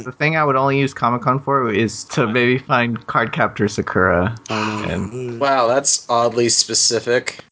The thing I would only use Comic-Con for is to maybe find Cardcaptor Sakura. Wow, that's oddly specific.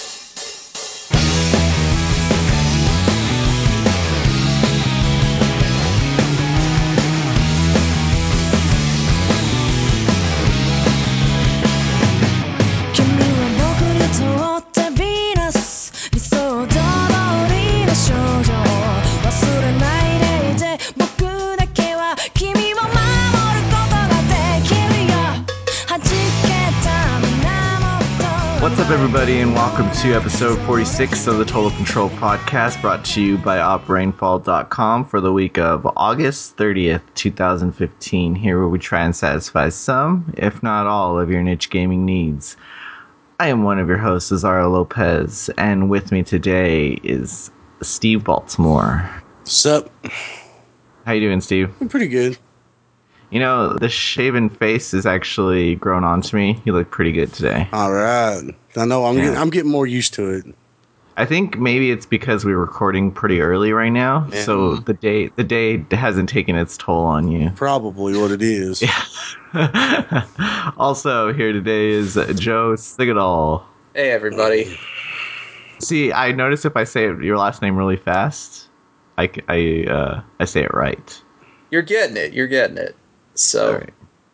What's up, everybody, and welcome to episode 46 of the Total Control podcast, brought to you by OpRainfall.com for the week of August 30th, 2015, here where we try and satisfy some, if not all, of your niche gaming needs. I am one of your hosts, Azara Lopez, and with me today is Steve Baltimore. What's up? How you doing, Steve? I'm pretty good. You know, the shaven face is actually grown onto me. You look pretty good today. All right. I know I'm getting more used to it. I think maybe it's because we're recording pretty early right now, so the day hasn't taken its toll on you. Probably what it is. Yeah. Also here today is Joe Sigadal. Hey, everybody. See, I notice if I say your last name really fast, I say it right. You're getting it. So, all right.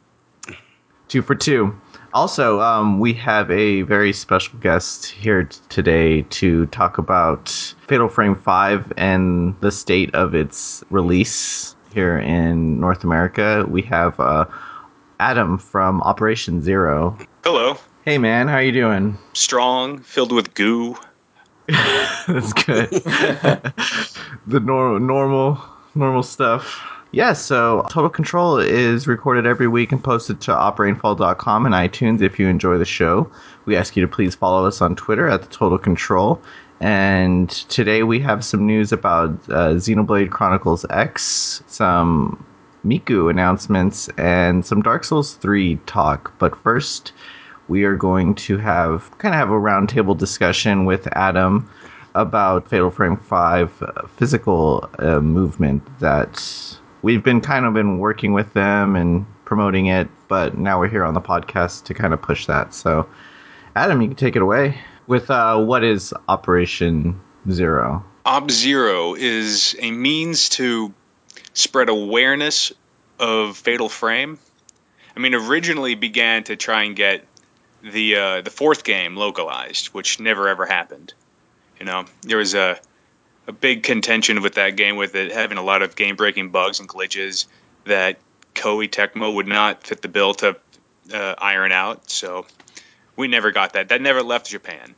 2 for 2. Also, we have a very special guest here today to talk about Fatal Frame 5 and the state of its release here in North America. We have Adam from Operation Zero. Hello. Hey, man, how you doing? Strong, filled with goo. That's good. The normal stuff. Yeah, so Total Control is recorded every week and posted to OpRainfall.com and iTunes if you enjoy the show. We ask you to please follow us on Twitter at the Total Control. And today we have some news about Xenoblade Chronicles X, some Miku announcements, and some Dark Souls 3 talk. But first, we are going to have a roundtable discussion with Adam about Fatal Frame 5 physical movement that we've been working with them and promoting it, but now we're here on the podcast to kind of push that. So, Adam, you can take it away with what is Operation Zero? Op Zero is a means to spread awareness of Fatal Frame. I mean, originally began to try and get the fourth game localized, which never ever happened. You know, there was a big contention with that game, with it having a lot of game-breaking bugs and glitches that Koei Tecmo would not fit the bill to iron out. So we never got that. That never left Japan.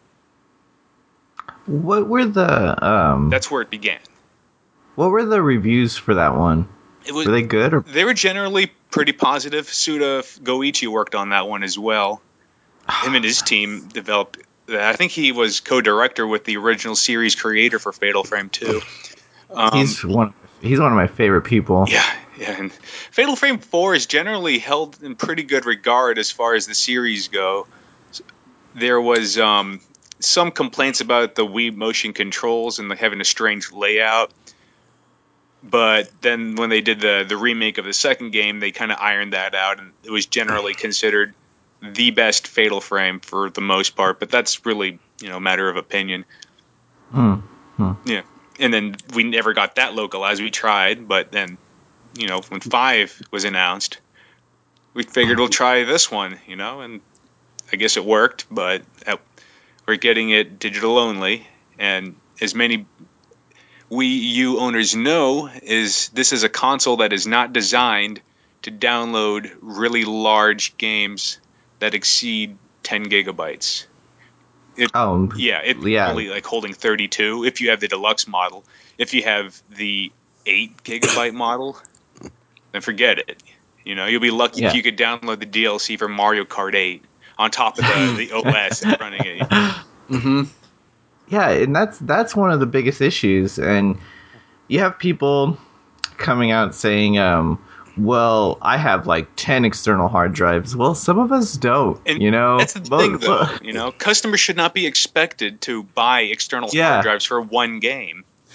What were the That's where it began. What were the reviews for that one? Were they good? Or? They were generally pretty positive. Suda Goichi worked on that one as well. Him and his team developed. I think he was co-director with the original series creator for Fatal Frame 2. He's one of my favorite people. Yeah. And Fatal Frame 4 is generally held in pretty good regard as far as the series go. There was some complaints about the Wii motion controls and having a strange layout. But then when they did the remake of the second game, they kind of ironed that out, and it was generally considered the best Fatal Frame for the most part, but that's really, a matter of opinion. Yeah. And then we never got that localized. We tried, but then, when 5 was announced, we figured we'll try this one, and I guess it worked, but we're getting it digital only. And as many Wii U owners know, this is a console that is not designed to download really large games that exceed 10 gigabytes. It's only like holding 32 if you have the deluxe model. If you have the 8 gigabyte model, then forget it. You'll be lucky if you could download the DLC for Mario Kart 8 on top of the OS and running it. Mm-hmm. Yeah, and that's one of the biggest issues. And you have people coming out saying, well, I have like 10 external hard drives. Well, some of us don't, and that's the thing, though. Customers should not be expected to buy external hard drives for one game.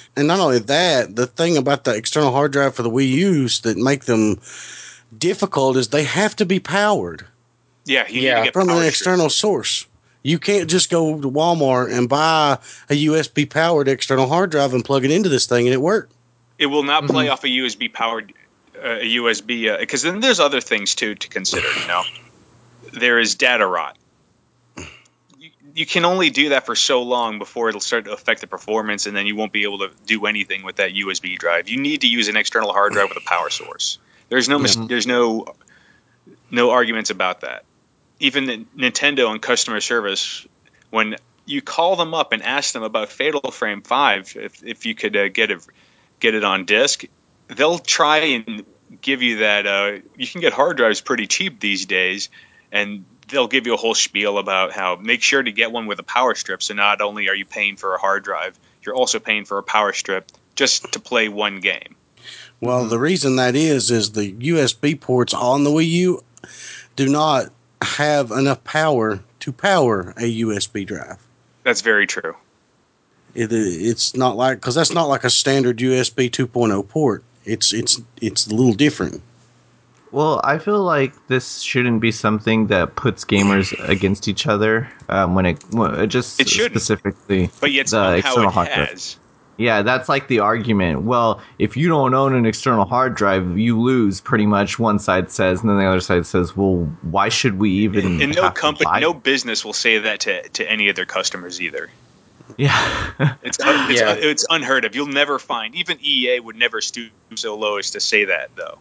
And not only that, the thing about the external hard drive for the Wii U's that make them difficult is they have to be powered Yeah, you need Yeah. to get from power an strips. external source. You can't just go to Walmart and buy a USB powered external hard drive and plug it into this thing and it works. It will not play off a USB powered USB because then there's other things too to consider. There is data rot. You can only do that for so long before it'll start to affect the performance, and then you won't be able to do anything with that USB drive. You need to use an external hard drive with a power source. There's no arguments about that. Even Nintendo and customer service, when you call them up and ask them about Fatal Frame 5, if you could get it on disc, they'll try and give you that. You can get hard drives pretty cheap these days, and they'll give you a whole spiel about how make sure to get one with a power strip. So not only are you paying for a hard drive, you're also paying for a power strip just to play one game. Well, the reason that is the USB ports on the Wii U do not have enough power to power a USB drive. That's very true. It's not like, because that's not like a standard USB 2.0 port. It's a little different. Well, I feel like this shouldn't be something that puts gamers against each other when it shouldn't. specifically But yet the somehow external it hard drive. has. Yeah, that's like the argument. Well, if you don't own an external hard drive, you lose, pretty much, one side says, and then the other side says, well, why should we even And no have to company, buy no business will say that to any of their customers either. Yeah. It's unheard of. You'll never find, even EA would never stoop so low as to say that, though.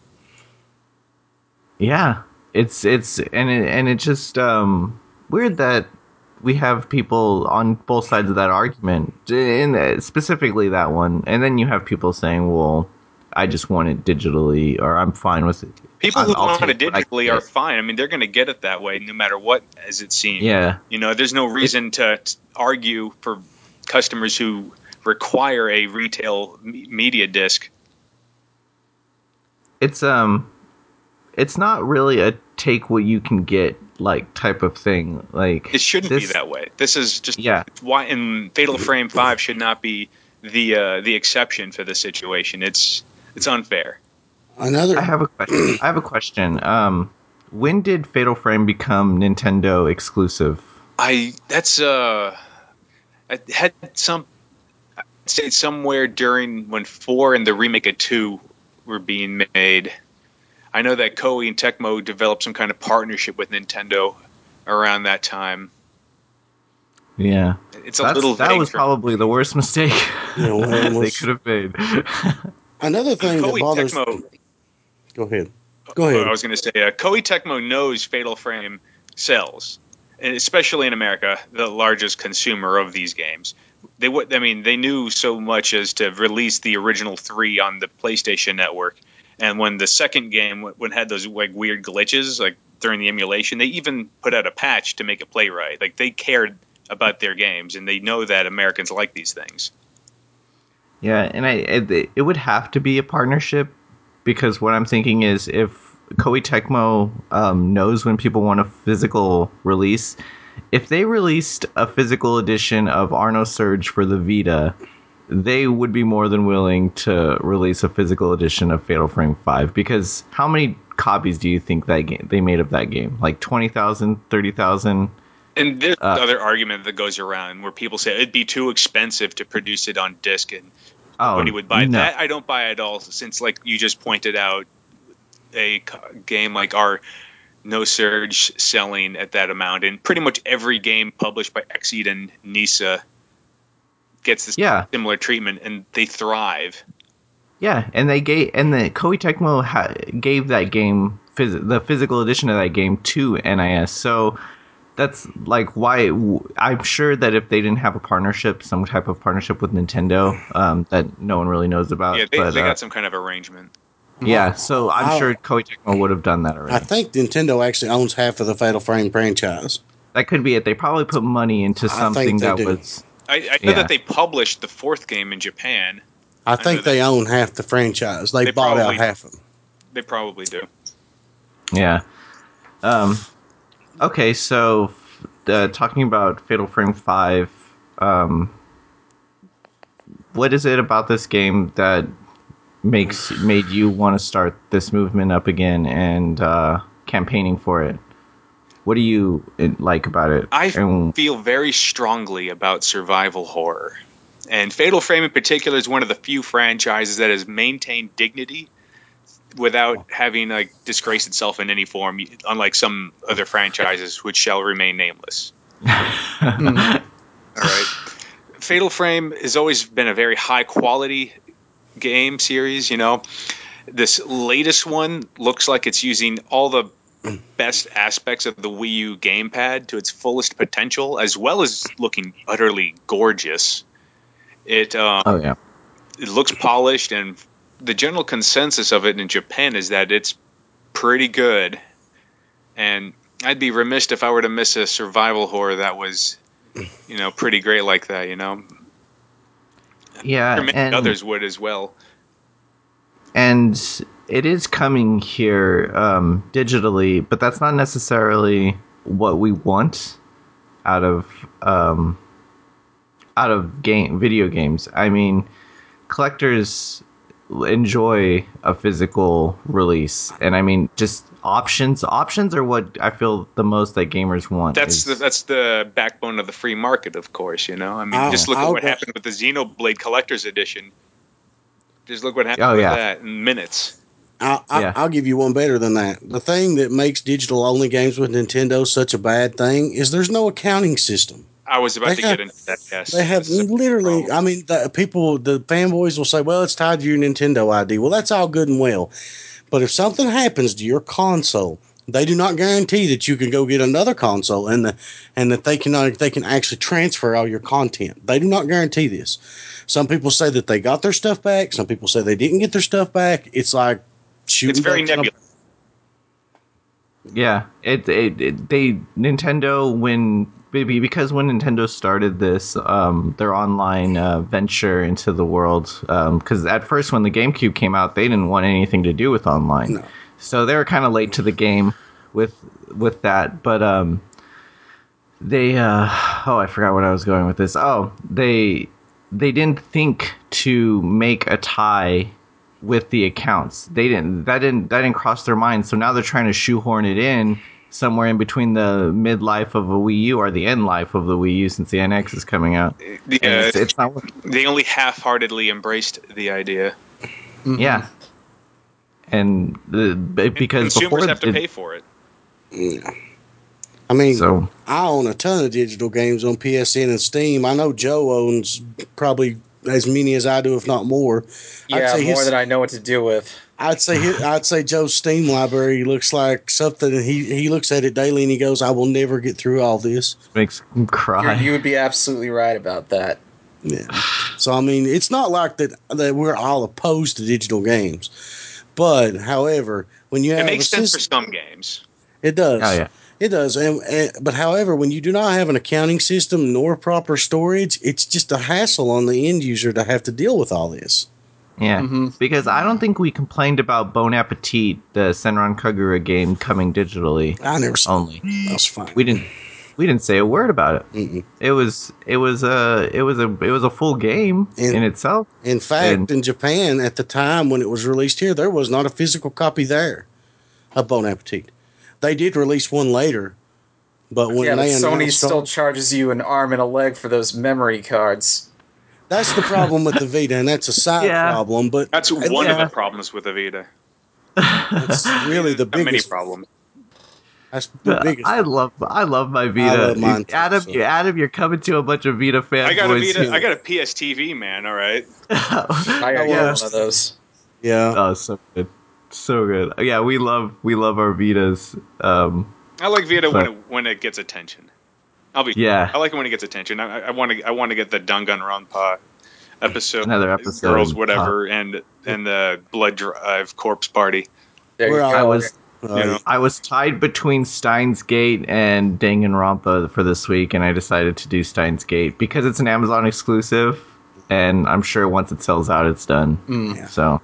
Yeah. It's just weird that we have people on both sides of that argument, and specifically that one, and then you have people saying, well, I just want it digitally, or I'm fine with it. People who want it take what I digitally can are get. fine. I mean, they're going to get it that way no matter what, as it seems. Yeah. There's no reason to argue for customers who require a retail media disc. It's not really a take what you can get like type of thing. Like, It shouldn't be that way. This is just Yeah. why. And Fatal Frame 5 should not be the exception for this situation. It's unfair. I have a question. When did Fatal Frame become Nintendo exclusive? I had I'd say somewhere during when 4 and the remake of 2 were being made. I know that Koei and Tecmo developed some kind of partnership with Nintendo around that time. Yeah. It's a little that vague was for probably the worst mistake Well, they could have made. Another thing that Koei bothers. Tecmo. Go ahead. Go ahead. I was going to say, Koei Tecmo knows Fatal Frame sells, and especially in America, the largest consumer of these games. They knew so much as to release the original 3 on the PlayStation Network, and when the second game when had those like weird glitches like during the emulation, they even put out a patch to make it play right. Like they cared about their games, and they know that Americans like these things. Yeah, and it would have to be a partnership, because what I'm thinking is if Koei Tecmo knows when people want a physical release, if they released a physical edition of Arno Surge for the Vita, they would be more than willing to release a physical edition of Fatal Frame 5, because how many copies do you think they made of that game? Like 20,000, 30,000? And there's another argument that goes around where people say it'd be too expensive to produce it on disc, and nobody would buy that. I don't buy it all, since, like you just pointed out, a game like our No Surge selling at that amount, and pretty much every game published by Exceed and Nisa gets this similar treatment, and they thrive. Yeah, and the Koei Tecmo gave that game the physical edition of that game to NIS. So that's like why I'm sure that if they didn't have a partnership, some type of partnership with Nintendo, that no one really knows about. Yeah, they got some kind of arrangement. Yeah, so I'm sure Koei Tecmo would have done that already. I think Nintendo actually owns half of the Fatal Frame franchise. That could be it. They probably put money into something that was. I know that they published the 4th game in Japan. I think they own half the franchise. They bought out half of them. They probably do. Yeah. Okay, so talking about Fatal Frame 5, what is it about this game that made you want to start this movement up again and campaigning for it? What do you like about it? I feel very strongly about survival horror. And Fatal Frame in particular is one of the few franchises that has maintained dignity without having like disgraced itself in any form, unlike some other franchises which shall remain nameless. All right. Fatal Frame has always been a very high quality game series, you know. This latest one looks like it's using all the best aspects of the Wii U gamepad to its fullest potential, as well as looking utterly gorgeous. It it looks polished, and the general consensus of it in Japan is that it's pretty good. And I'd be remiss if I were to miss a survival horror that was, you know, pretty great like that, you know. Yeah, Many others would as well. And it is coming here digitally, but that's not necessarily what we want out of video games. I mean, collectors enjoy a physical release, and I mean, just options are what I feel the most that gamers want. That's the backbone of the free market, of course, you know. I mean, just look at what happened with the Xenoblade Collector's Edition. Just look what happened with that in minutes. I'll give you one better than that. The thing that makes digital only games with Nintendo such a bad thing is there's no accounting system. I was about to get into that. Yes, they have literally. I mean, the fanboys will say, "Well, it's tied to your Nintendo ID." Well, that's all good and well, but if something happens to your console, they do not guarantee that you can go get another console and that they can actually transfer all your content. They do not guarantee this. Some people say that they got their stuff back. Some people say they didn't get their stuff back. It's like shooting. It's very nebulous. Yeah, Nintendo because when Nintendo started this, their online venture into the world, because at first when the GameCube came out, they didn't want anything to do with online, so they were kind of late to the game with that. But I forgot what I was going with this. They didn't think to make a tie with the accounts. That didn't cross their mind. So now they're trying to shoehorn it in somewhere in between the midlife of a Wii U or the end life of the Wii U, since the NX is coming out. It's not. They only half-heartedly embraced the idea. Yeah, and because consumers have to pay for it. Yeah. I mean, I own a ton of digital games on PSN and Steam. I know Joe owns probably as many as I do, if not more. Yeah, more than I know what to do with. I'd say Joe's Steam library looks like something, and he looks at it daily and he goes, "I will never get through all this." Makes him cry. You would be absolutely right about that. Yeah. So I mean, it's not like that we're all opposed to digital games, but however, when you have it makes sense for some games, it does. Oh yeah. It does, but however, when you do not have an accounting system nor proper storage, it's just a hassle on the end user to have to deal with all this. Yeah, because I don't think we complained about Bon Appetit, the Senran Kagura game, coming digitally. I never saw only. That's fine. We didn't say a word about it. Mm-mm. It was a full game in itself. In fact, in Japan at the time when it was released here, there was not a physical copy there of Bon Appetit. They did release one later, but when they Sony still charges you an arm and a leg for those memory cards. That's the problem with the Vita, and that's a side problem. But that's one of the problems with the Vita. That's really the biggest. Many problems. That's the biggest. I love my Vita. I love mine too, Adam, you're coming to a bunch of Vita fans. I got a Vita. I got a PS TV, man. All right. I got one of those. Yeah. Oh, so good. So good. Yeah, we love our Vitas. I like Vita when it gets attention. I like it when it gets attention. I want to get the Danganronpa episode, another episode, girls, whatever, and the Blood Drive Corpse Party. I was tied between Steins Gate and Danganronpa for this week, and I decided to do Steins Gate because it's an Amazon exclusive, and I'm sure once it sells out, it's done. Yeah. So.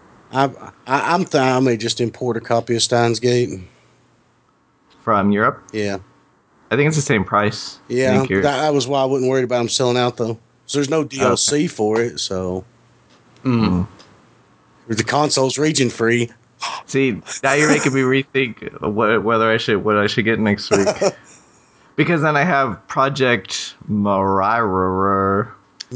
I may just import a copy of Steins Gate from Europe. Yeah, I think it's the same price. Yeah, that was why I wasn't worried about them selling out though. So there's no DLC for it. So The console's region free. See, now you're making me rethink what I should get next week. Because then I have Project Mirai.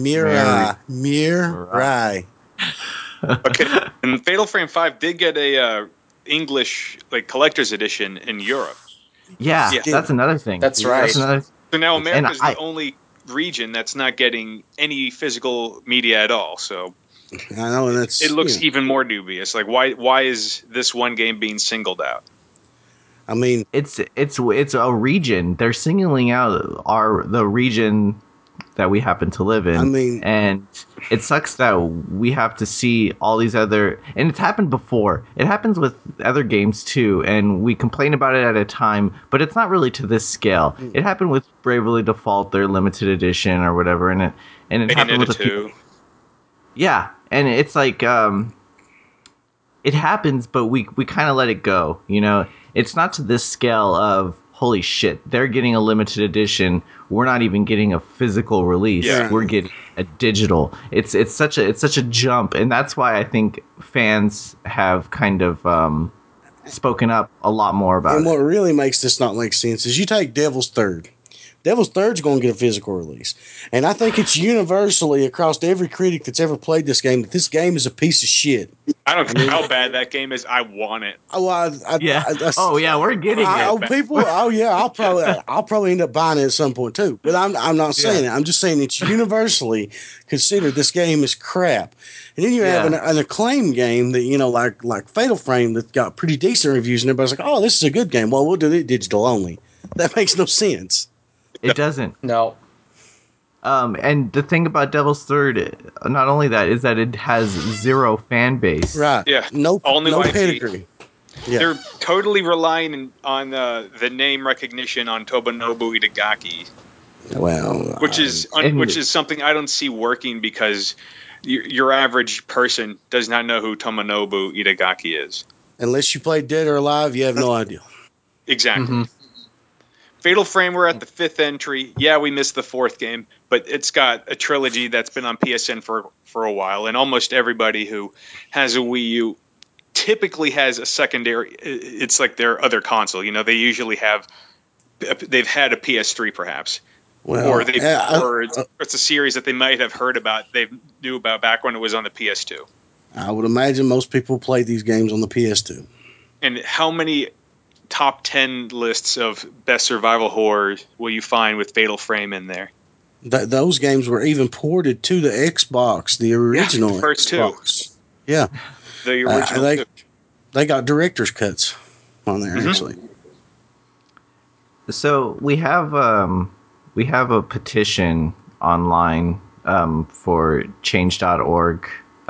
Mirai. Okay, and Fatal Frame 5 did get a English collector's edition in Europe. Yeah, Yeah. that's another thing. That's right. So now America's And the only region that's not getting any physical media at all. So I know, and that's it looks even more dubious. Like, why is this one game being singled out? I mean, it's a region. They're singling out the region that we happen to live in. I mean, and it sucks that we have to see all these other, and it's happened before. It happens with other games too, and we complain about it at a time, but it's not really to this scale. It happened with Bravely Default, their limited edition or whatever, and it happened with a few. Yeah, and it's like it happens, but we kind of let it go. You know, it's not to this scale of holy shit, they're getting a limited edition. We're not even getting a physical release. Yeah. We're getting a digital. It's such a jump, and that's why I think fans have kind of spoken up a lot more about and it. what really makes this not make sense is you take Devil's Third. Devil's Third's going to get a physical release. And I think it's universally across every critic that's ever played this game that this game is a piece of shit. I don't care how bad that game is. I want it. Oh, We're getting it. I'll probably end up buying it at some point too. But I'm not saying it. I'm just saying it's universally considered this game is crap. And then you have an acclaimed game that like Fatal Frame that got pretty decent reviews, and everybody's like, "Oh, this is a good game." Well, we'll do it digital only. That makes no sense. It doesn't. No. And the thing about Devil's Third, not only that, is that it has zero fan base. Right. Yeah. No IP. pedigree. Yeah. They're totally relying on the name recognition on Tomonobu Itagaki. Well, Which is something I don't see working because your average person does not know who Tomonobu Itagaki is. Unless you play Dead or Alive, you have no idea. Exactly. Mm-hmm. Fatal Frame, we're at the 5th entry. Yeah, we missed the 4th game, but it's got a trilogy that's been on PSN for a while, and almost everybody who has a Wii U typically has a secondary. It's like their other console. You know, they've had a PS3 perhaps, or it's a series that they might have heard about. They knew about back when it was on the PS2. I would imagine most people play these games on the PS2. And how many top 10 lists of best survival horror will you find with Fatal Frame in there? Those games were even ported to the Xbox, the original the first Xbox. two. Yeah. The original two. They got director's cuts on there, actually. So we have a petition online for change.org.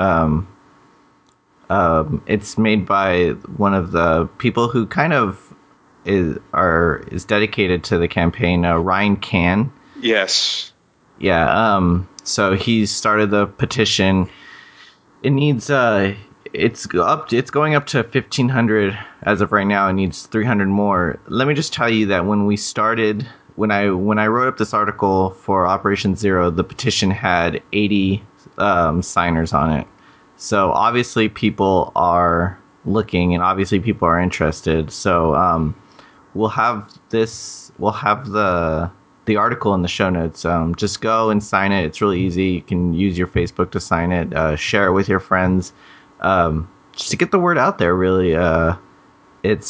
It's made by one of the people who kind of is dedicated to the campaign, Ryan Can. Yes. Yeah. So he started the petition. It needs it's going up to 1,500 as of right now. It needs 300 more. Let me just tell you that when we started, when I wrote up this article for Operation Zero, the petition had 80 signers on it. So obviously people are looking, and obviously people are interested. So we'll have the article in the show notes. Just go and sign it. It's really easy. You can use your Facebook to sign it. Share it with your friends. Just to get the word out there, really. It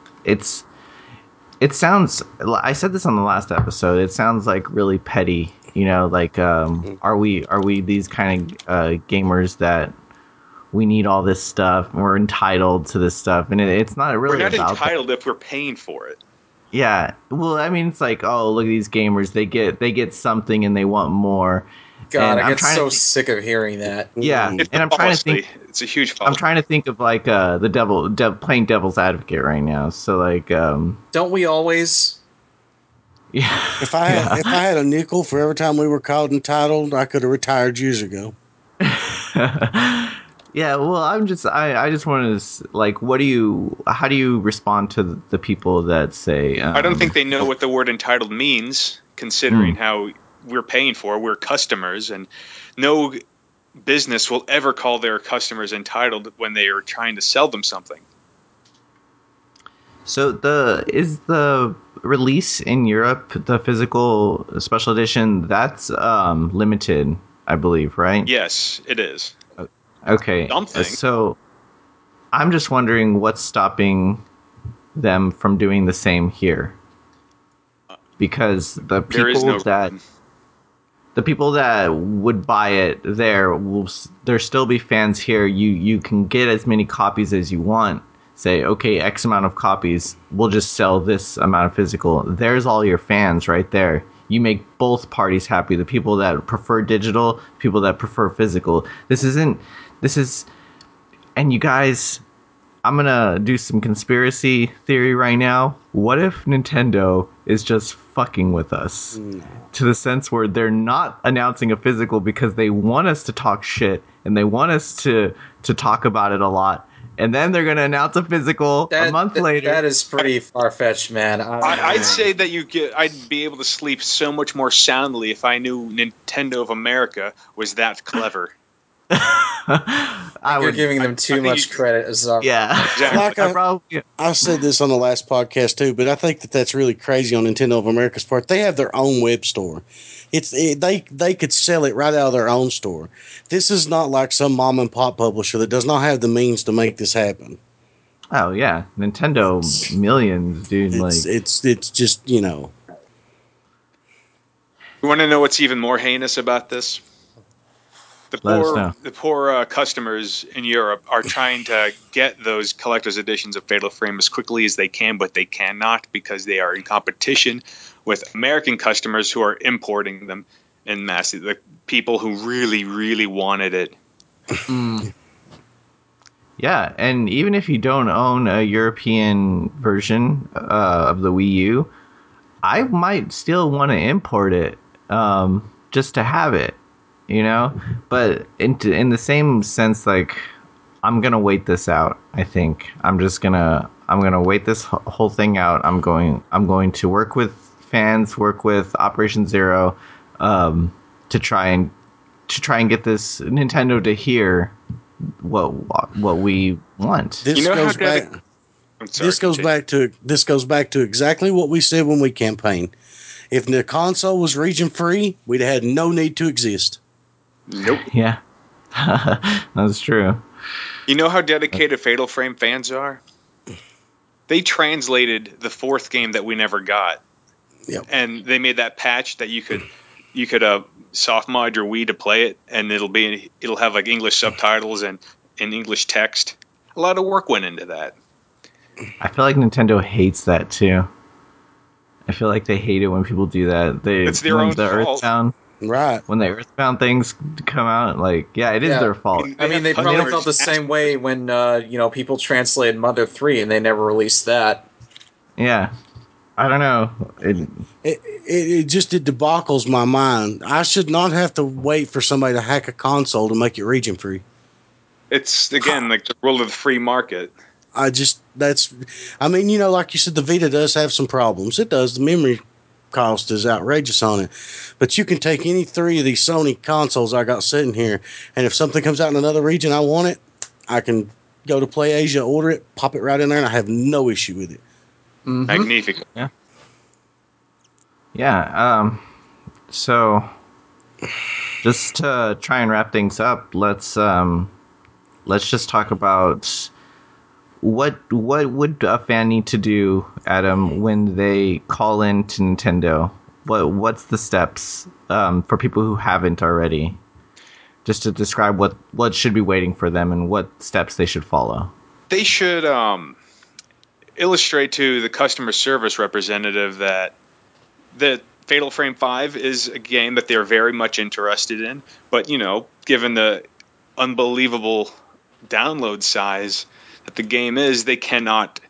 sounds, I said this on the last episode, it sounds like really petty, like, are we these kind of gamers that we need all this stuff, we're entitled to this stuff, and it's not really about that. We're not entitled that. If we're paying for it. Yeah, well, I mean, it's like, oh, look at these gamers, they get something and they want more. God, I get so sick of hearing that. Yeah, and I'm trying to think. It's a huge fallacy. I'm trying to think of like playing devil's advocate right now. So like, don't we always? Yeah. If I had a nickel for every time we were called entitled, I could have retired years ago. Yeah, well, I just wanted to, like, how do you respond to the people that say? I don't think they know what the word entitled means, considering how we're paying for it. We're customers, and no business will ever call their customers entitled when they are trying to sell them something. So is the release in Europe, the physical special edition, that's limited, I believe, right? Yes, it is. Okay. Something. So I'm just wondering what's stopping them from doing the same here. Because the There is people no the people that would buy it there there still be fans here. You can get as many copies as you want. Say, okay, X amount of copies, we'll just sell this amount of physical. There's all your fans right there. You make both parties happy. The people that prefer digital, people that prefer physical. This is, and you guys, I'm gonna do some conspiracy theory right now. What if Nintendo is just fucking with us? To the sense where they're not announcing a physical because they want us to talk shit and they want us to talk about it a lot. And then they're going to announce a physical a month later. That is pretty far-fetched, man. I'd say that I'd be able to sleep so much more soundly if I knew Nintendo of America was that clever. You're giving them too much credit, Azar. Yeah. Exactly. I said this on the last podcast too, but I think that's really crazy on Nintendo of America's part. They have their own web store. They could sell it right out of their own store. This is not like some mom and pop publisher that does not have the means to make this happen. Oh yeah, Nintendo millions, dude. It's just You want to know what's even more heinous about this? The poor customers in Europe are trying to get those collector's editions of Fatal Frame as quickly as they can, but they cannot because they are in competition with American customers who are importing them en masse. The people who really, really wanted it. Yeah, and even if you don't own a European version of the Wii U, I might still want to import it just to have it, you know? But in the same sense, like, I'm going to wait this out, I think. I'm going to wait this whole thing out. I'm going to work with fans, work with Operation Zero to try and get this Nintendo to hear what we want. this goes back to exactly what we said when we campaigned. If the console was region free, we'd have had no need to exist. Nope. Yeah. That's true. You know how dedicated Fatal Frame fans are? They translated the fourth game that we never got. Yep. And they made that patch that you could soft mod your Wii to play it, and it'll have like English subtitles and English text. A lot of work went into that. I feel like Nintendo hates that too. I feel like they hate it when people do that. It's their own fault. Earthbound, Right. when the Earthbound things come out, like, yeah, it is their fault. They probably felt the same way when people translated Mother 3 and they never released that. Yeah. I don't know. It just debacles my mind. I should not have to wait for somebody to hack a console to make it region free. It's, again, like the rule of the free market. Like you said, the Vita does have some problems. It does. The memory cost is outrageous on it. But you can take any three of these Sony consoles I got sitting here, and if something comes out in another region I want it, I can go to Play Asia, order it, pop it right in there, and I have no issue with it. Mm-hmm. Magnifico. Yeah. Yeah. So, just to try and wrap things up, let's just talk about what would a fan need to do, Adam, when they call in to Nintendo. What's the steps for people who haven't already? Just to describe what should be waiting for them and what steps they should follow. They should illustrate to the customer service representative that Fatal Frame 5 is a game that they're very much interested in, but given the unbelievable download size that the game is, they cannot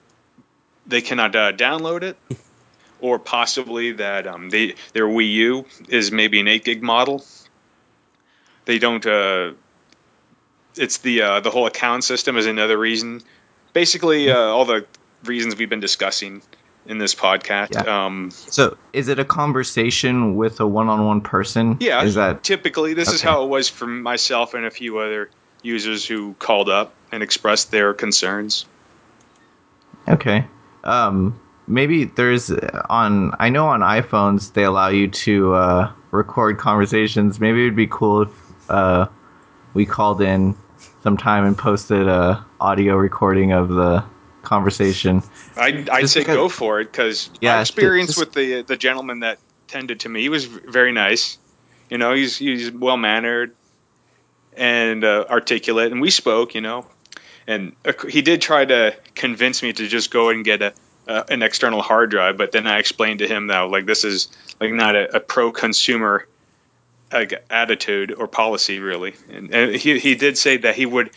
download it, or possibly that their Wii U is maybe an 8 gig model. They don't. It's the whole account system is another reason. Basically, all the reasons we've been discussing in this podcast. Yeah. So, is it a conversation with a one-on-one person? Yeah, Is that typically this is okay. how it was for myself and a few other users who called up and expressed their concerns. Okay. Maybe there's I know on iPhones they allow you to record conversations. Maybe it'd be cool if we called in sometime and posted a audio recording of the conversation. I'd say go for it, because Yeah, my experience just- with the gentleman that tended to me, he was very nice. You know, he's well mannered and articulate, and we spoke. You know, and he did try to convince me to just go and get an external hard drive, but then I explained to him that like this is like not a pro consumer like attitude or policy really, and he did say that he would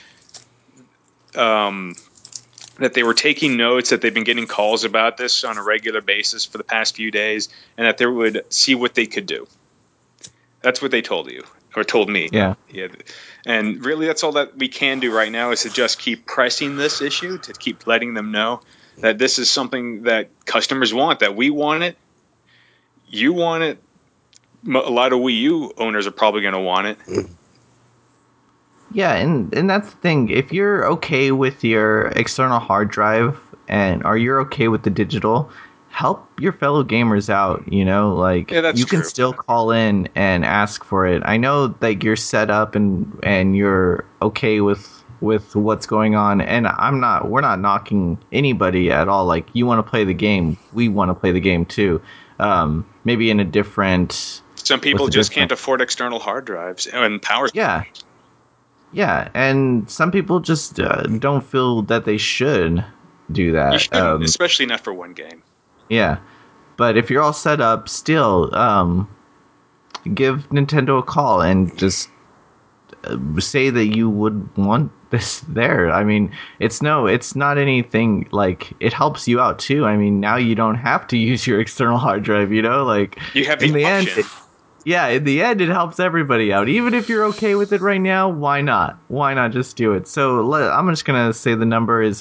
that they were taking notes, that they've been getting calls about this on a regular basis for the past few days, and that they would see what they could do. That's what they told you, or told me. Yeah. And really, that's all that we can do right now, is to just keep pressing this issue, to keep letting them know that this is something that customers want, that we want it, you want it. A lot of Wii U owners are probably going to want it. Yeah, and that's the thing. If you're okay with your external hard drive or you're okay with the digital, help your fellow gamers out, you know? Like, Yeah, that's you can true. still call in and ask for it. I know like you're set up and you're okay with what's going on, and we're not knocking anybody at all. Like, you want to play the game, we want to play the game too. Maybe in a different... Some people just can't afford external hard drives and power. Yeah, and some people just don't feel that they should do that. You shouldn't, especially not for one game. Yeah, but if you're all set up, still give Nintendo a call and just say that you would want this there. I mean, it's not anything, like, it helps you out too. I mean, now you don't have to use your external hard drive, you know? Like, you have the option. In the end, it helps everybody out. Even if you're okay with it right now, why not? Why not just do it? So I'm just going to say the number is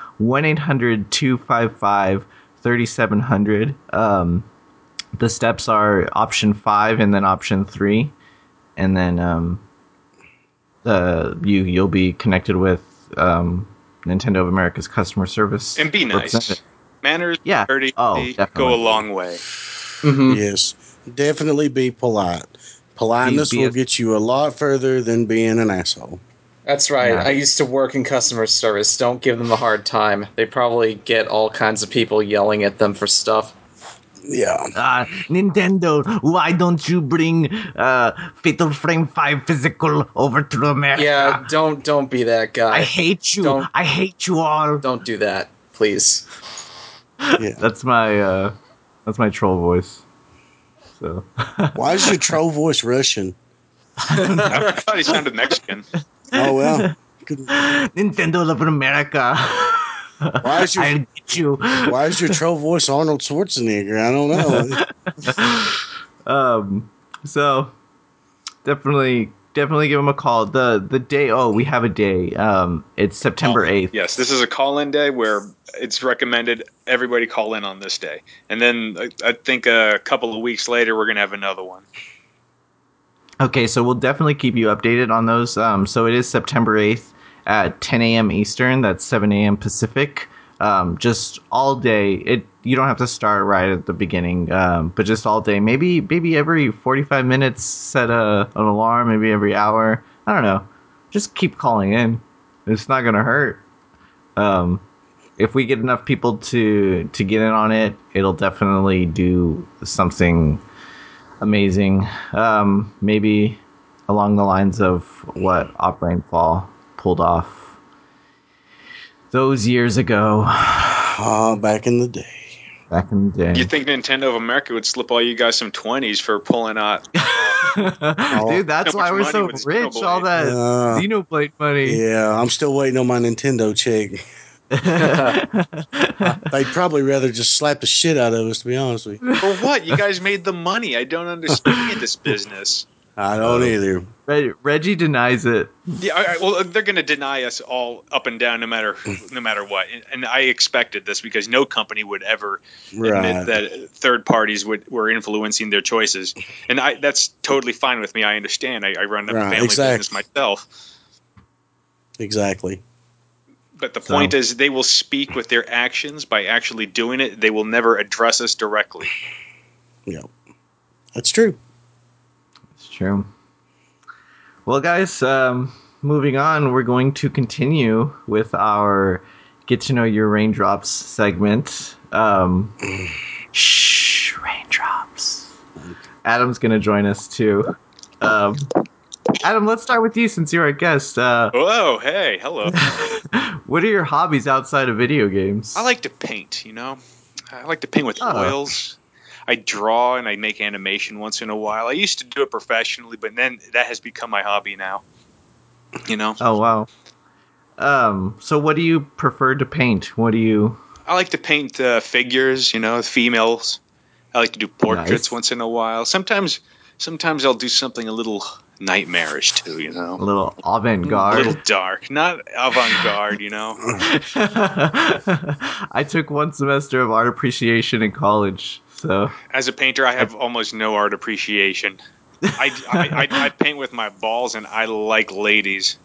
1-800-255-3700. The steps are option 5 and then option 3. And then you'll be connected with Nintendo of America's customer service. And be nice. Manners, courtesy go a long way. Mm-hmm. Yes. Definitely be polite. Politeness will get you a lot further than being an asshole. That's right. Yeah. I used to work in customer service. Don't give them a hard time. They probably get all kinds of people yelling at them for stuff. Yeah. Nintendo, why don't you bring Fatal Frame 5 physical over to America? Yeah, don't be that guy. I hate you. I hate you all. Don't do that, please. Yeah. That's my troll voice. So. Why is your troll voice Russian? I thought he sounded Mexican. Oh, well. Nintendo of America. Why is your troll voice Arnold Schwarzenegger? I don't know. So definitely give him a call. The day. Oh, we have a day. It's September 8th. Yes, this is a call-in day where it's recommended everybody call in on this day, and then I think a couple of weeks later we're gonna have another one. Okay, so we'll definitely keep you updated on those. So it is September 8th at 10 a.m. Eastern. That's 7 a.m. Pacific. Just all day. You don't have to start right at the beginning, but just all day. Maybe every 45 minutes set an alarm. Maybe every hour. I don't know. Just keep calling in. It's not gonna hurt. If we get enough people to get in on it, it'll definitely do something amazing. Maybe along the lines of what Op Rainfall pulled off those years ago. Back in the day. You think Nintendo of America would slip all you guys some 20s for pulling out? Dude, that's why we're so rich. All that Xenoblade money. Yeah, I'm still waiting on my Nintendo check. They'd probably rather just slap the shit out of us, to be honest with you. For what? You guys made the money. I don't understand this business. I don't either. Reggie denies it. Yeah, well, they're going to deny us all up and down, no matter what. And I expected this because no company would ever admit that third parties were influencing their choices, and that's totally fine with me. I understand. I run a family business myself. Exactly. But the point is, they will speak with their actions by actually doing it. They will never address us directly. Yeah, that's true. It's true. Well, guys, moving on, we're going to continue with our Get to Know Your Raindrops segment. Shh, raindrops. Adam's going to join us, too. Adam, let's start with you since you're our guest. Whoa, hey, hello. What are your hobbies outside of video games? I like to paint, I like to paint with oils. I draw and I make animation once in a while. I used to do it professionally, but then that has become my hobby now. Oh, wow. So what do you prefer to paint? I like to paint figures, females. I like to do portraits once in a while. Sometimes I'll do something a little nightmarish too, A little avant-garde. A little dark. Not avant-garde, I took one semester of art appreciation in college, so... As a painter, I have almost no art appreciation. I paint with my balls, and I like ladies.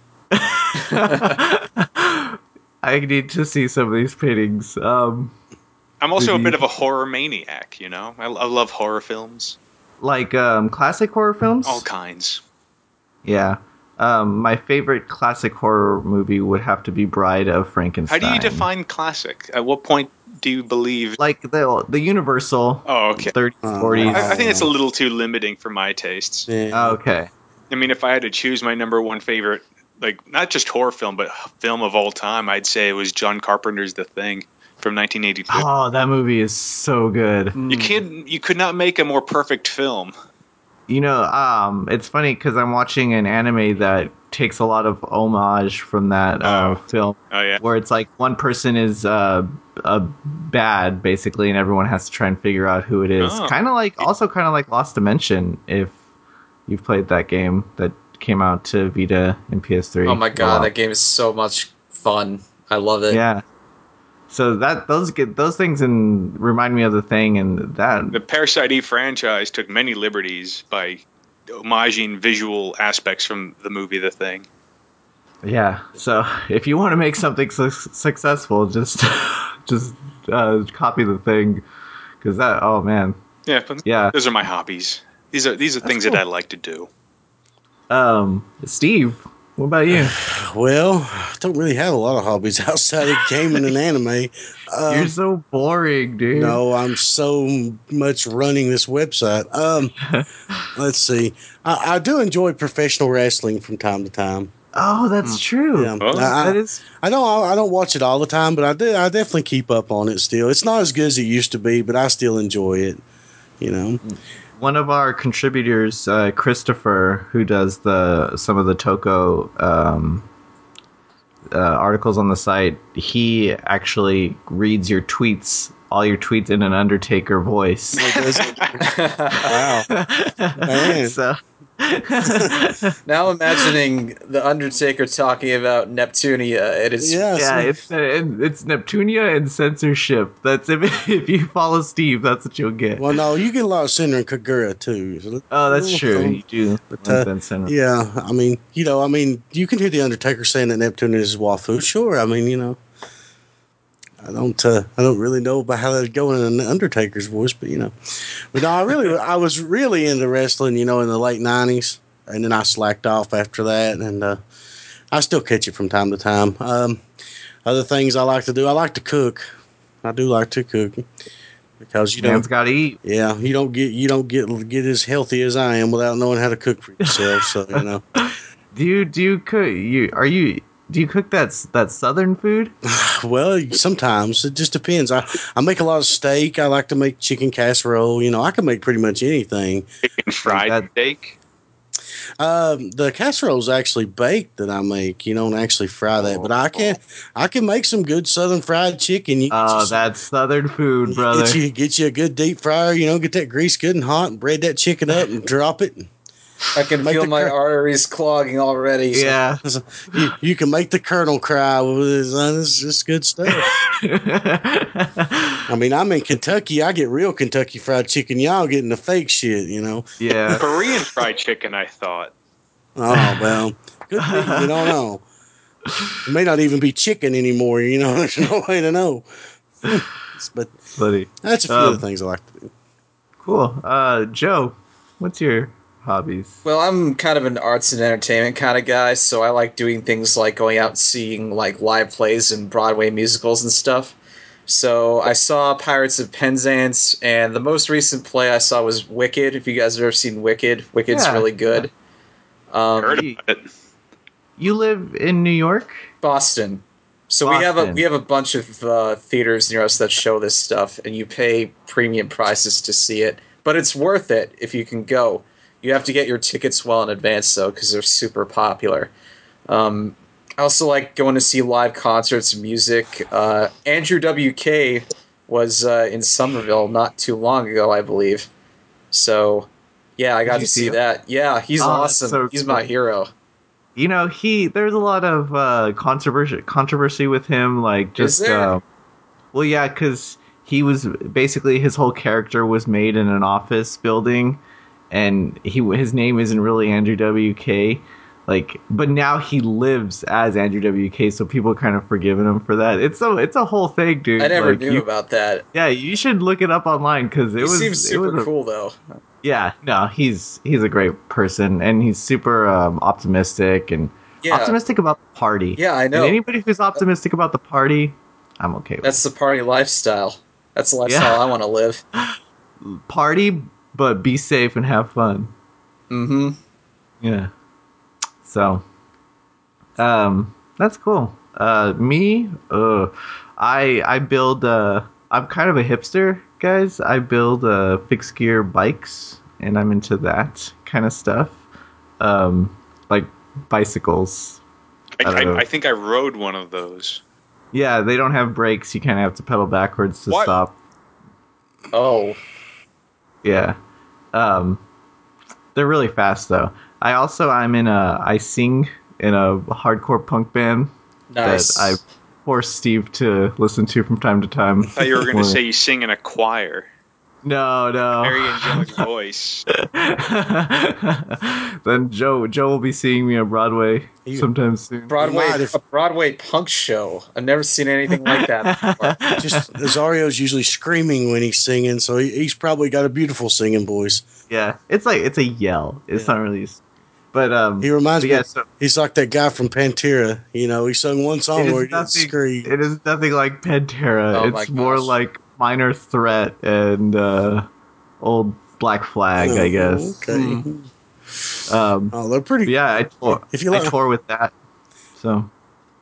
I need to see some of these paintings. I'm also a bit of a horror maniac, I love horror films. Like classic horror films? All kinds. Yeah. My favorite classic horror movie would have to be Bride of Frankenstein. How do you define classic? At what point do you believe... Like the Universal. Oh, okay. 30s, 40s. I think it's a little too limiting for my tastes. Yeah. Okay. I mean, if I had to choose my number one favorite, like, not just horror film, but film of all time, I'd say it was John Carpenter's The Thing from 1982. Oh, that movie is so good. You could not make a more perfect film. It's funny because I'm watching an anime that takes a lot of homage from that film. Oh, yeah. Where it's like one person is bad, basically, and everyone has to try and figure out who it is. Oh. Kind of like Lost Dimension, if you've played that game that came out to Vita and PS3. Oh my god, that game is so much fun. I love it. Yeah. So those things remind me of The Thing, and that the Parasite Eve franchise took many liberties by homaging visual aspects from the movie The Thing. Yeah. So if you want to make something successful, just copy The Thing, because that. Oh man. Yeah. Those are my hobbies. These are things cool. that I like to do. Steve, what about you? Well, I don't really have a lot of hobbies outside of gaming and anime. You're so boring, dude. No, I'm so much running this website. Let's see. I do enjoy professional wrestling from time to time. Oh, that's true. Yeah. Oh. That is. I don't watch it all the time, but I definitely keep up on it still. It's not as good as it used to be, but I still enjoy it. One of our contributors, Christopher, who does some of the Toko articles on the site, he actually reads all your tweets in an Undertaker voice. Wow. Man. So Now imagining the Undertaker talking about Neptunia, it is it's Neptunia and censorship. That's if you follow Steve, that's what you'll get. Well, no, you get a lot of Senna and Kagura too. Oh, that's true. You do. But, yeah, I mean, you can hear the Undertaker saying that Neptune is Wafu. Sure, I mean, I don't really know about how that'd go in an Undertaker's voice, but but no, I was really into wrestling, in the late '90s, and then I slacked off after that, and I still catch it from time to time. Other things I like to do, I like to cook. I do like to cook because man's got to eat. Yeah, you don't get as healthy as I am without knowing how to cook for yourself. So Do you cook? Do you cook that Southern food? Well, sometimes it just depends. I make a lot of steak. I like to make chicken casserole. I can make pretty much anything. Chicken fried steak. The casserole is actually baked that I make. You don't actually fry that, but I can make some good Southern fried chicken. That's Southern food, brother. Get you a good deep fryer. Get that grease good and hot, and bread that chicken up and drop it. I can Make feel the my cur- arteries clogging already. Yeah. you can make the Colonel cry with his. This is good stuff. I mean, I'm in Kentucky. I get real Kentucky Fried Chicken. Y'all getting the fake shit, you know. Yeah. Korean fried chicken, I thought. Oh well, could be. You don't know. It may not even be chicken anymore. You know, there's no way to know. But Buddy. that's a few of the things I like to do. Cool. Joe, what's your hobbies? Well, I'm kind of an arts and entertainment kind of guy, so I like doing things like going out and seeing like live plays and Broadway musicals and stuff. So I saw Pirates of Penzance, and the most recent play I saw was Wicked. If you guys have ever seen Wicked, Wicked's Yeah, really good. Heard about it. You live in New York? Boston. So Boston. we have a bunch of theaters near us that show this stuff, and you pay premium prices to see it. But it's worth it if you can go. You have to get your tickets well in advance, though, because they're super popular. I also like going to see live concerts and music. Andrew WK was in Somerville not too long ago, I believe. So, yeah, I got you to see see him? that. Yeah, he's Oh, that's awesome. so He's cool. my hero. You know, there's a lot of controversy with him, like just Is there? well, yeah, because he was basically his whole character was made in an office building, and his name isn't really Andrew WK, like, but now he lives as Andrew WK, so people kind of forgiven him for that. It's a whole thing, dude. I never like, knew about that. Yeah, you should look it up online because He seems super cool, though. Yeah, no, he's a great person, and he's super optimistic and Yeah. optimistic about the party. Yeah, I know. And anybody who's optimistic about the party, I'm okay with. That's the party lifestyle. That's the lifestyle I want to live. Party, but be safe and have fun. Mm-hmm. Yeah. So, that's cool. Me, I build. I'm kind of a hipster, guys. I build fixed gear bikes, and I'm into that kind of stuff. Like bicycles. I think I rode one of those. Yeah, they don't have brakes. You kind of have to pedal backwards to What? stop. Oh. Yeah. They're really fast though. I sing in a hardcore punk band Nice. that I force Steve to listen to from time to time. I thought you were going to say you sing in a choir. No. Very angelic voice. Then Joe will be seeing me on Broadway sometime soon. A Broadway punk show. I've never seen anything like that before. Just Azario's usually screaming when he's singing, so he's probably got a beautiful singing voice. Yeah, it's a yell. It's not really. But He reminds me. Yeah, so He's like that guy from Pantera. You know, he sung one song where he didn't scream. it is nothing like Pantera. Oh my it's more gosh. like Minor Threat and old Black Flag, I guess. Okay. They're pretty. But yeah, I tore with that. So,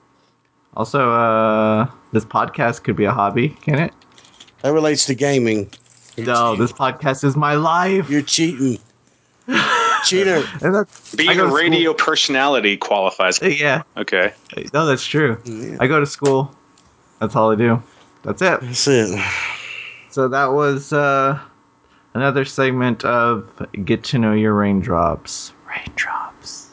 also, this podcast could be a hobby, can it? That relates to gaming. No, this podcast is my life. You're cheating. Cheater. And I Being go a to radio personality qualifies. school. Yeah, Okay. no, that's true. Yeah. I go to school. That's all I do. That's it. That's it. So that was another segment of Get to Know Your Raindrops. Raindrops.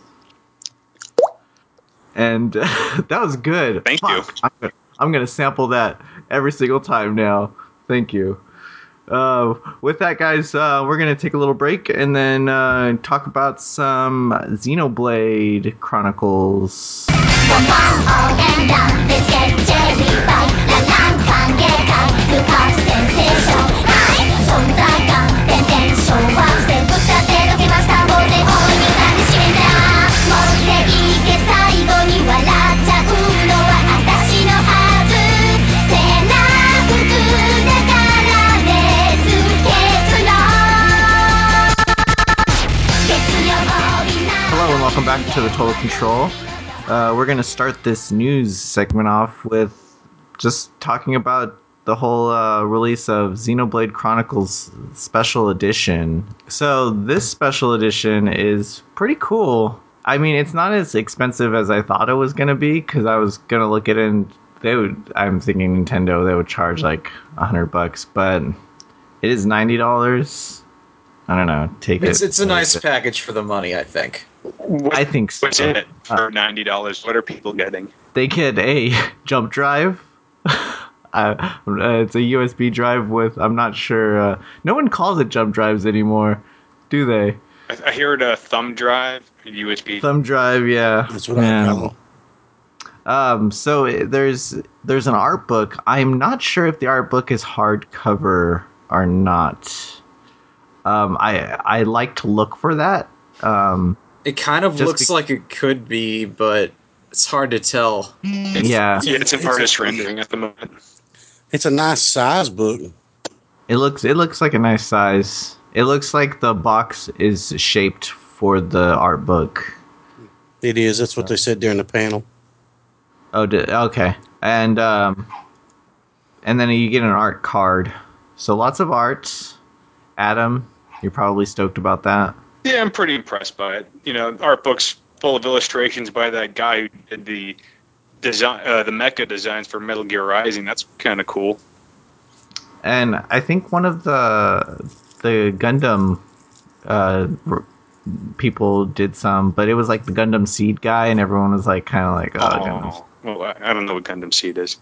And that was good. Thank you. I'm going to sample that every single time now. Thank you. With that, guys, we're going to take a little break and then talk about some Xenoblade Chronicles. Hello and welcome back to the Total Control. We're going to start this news segment off with just talking about the whole release of Xenoblade Chronicles Special Edition. So this Special Edition is pretty cool. I mean, it's not as expensive as I thought it was going to be, because I was going to look at it and I'm thinking Nintendo, they would charge like $100, but it is $90. I don't know. Take it. It's a nice package for the money, I think. I think so. What's in it for $90? What are people getting? They get a jump drive. It's a USB drive with, I'm not sure. No one calls it jump drives anymore, do they? I heard a thumb drive, a USB. Thumb drive, yeah. That's what I call them. So there's an art book. I'm not sure if the art book is hardcover or not. I like to look for that. It kind of looks like it could be, but it's hard to tell. Yeah, It's an artist rendering at the moment. It's a nice size book. it looks like a nice size. It looks like the box is shaped for the art book. It is. That's what they said during the panel. Oh, okay. And then you get an art card. So lots of art. Adam, you're probably stoked about that. Yeah, I'm pretty impressed by it. You know, art book's full of illustrations by that guy who did the design, the mecha designs for Metal Gear Rising. That's kind of cool. And I think one of the Gundam people did some, but it was like the Gundam Seed guy, and everyone was like kind of like, Gundam. Well, I don't know what Gundam Seed is.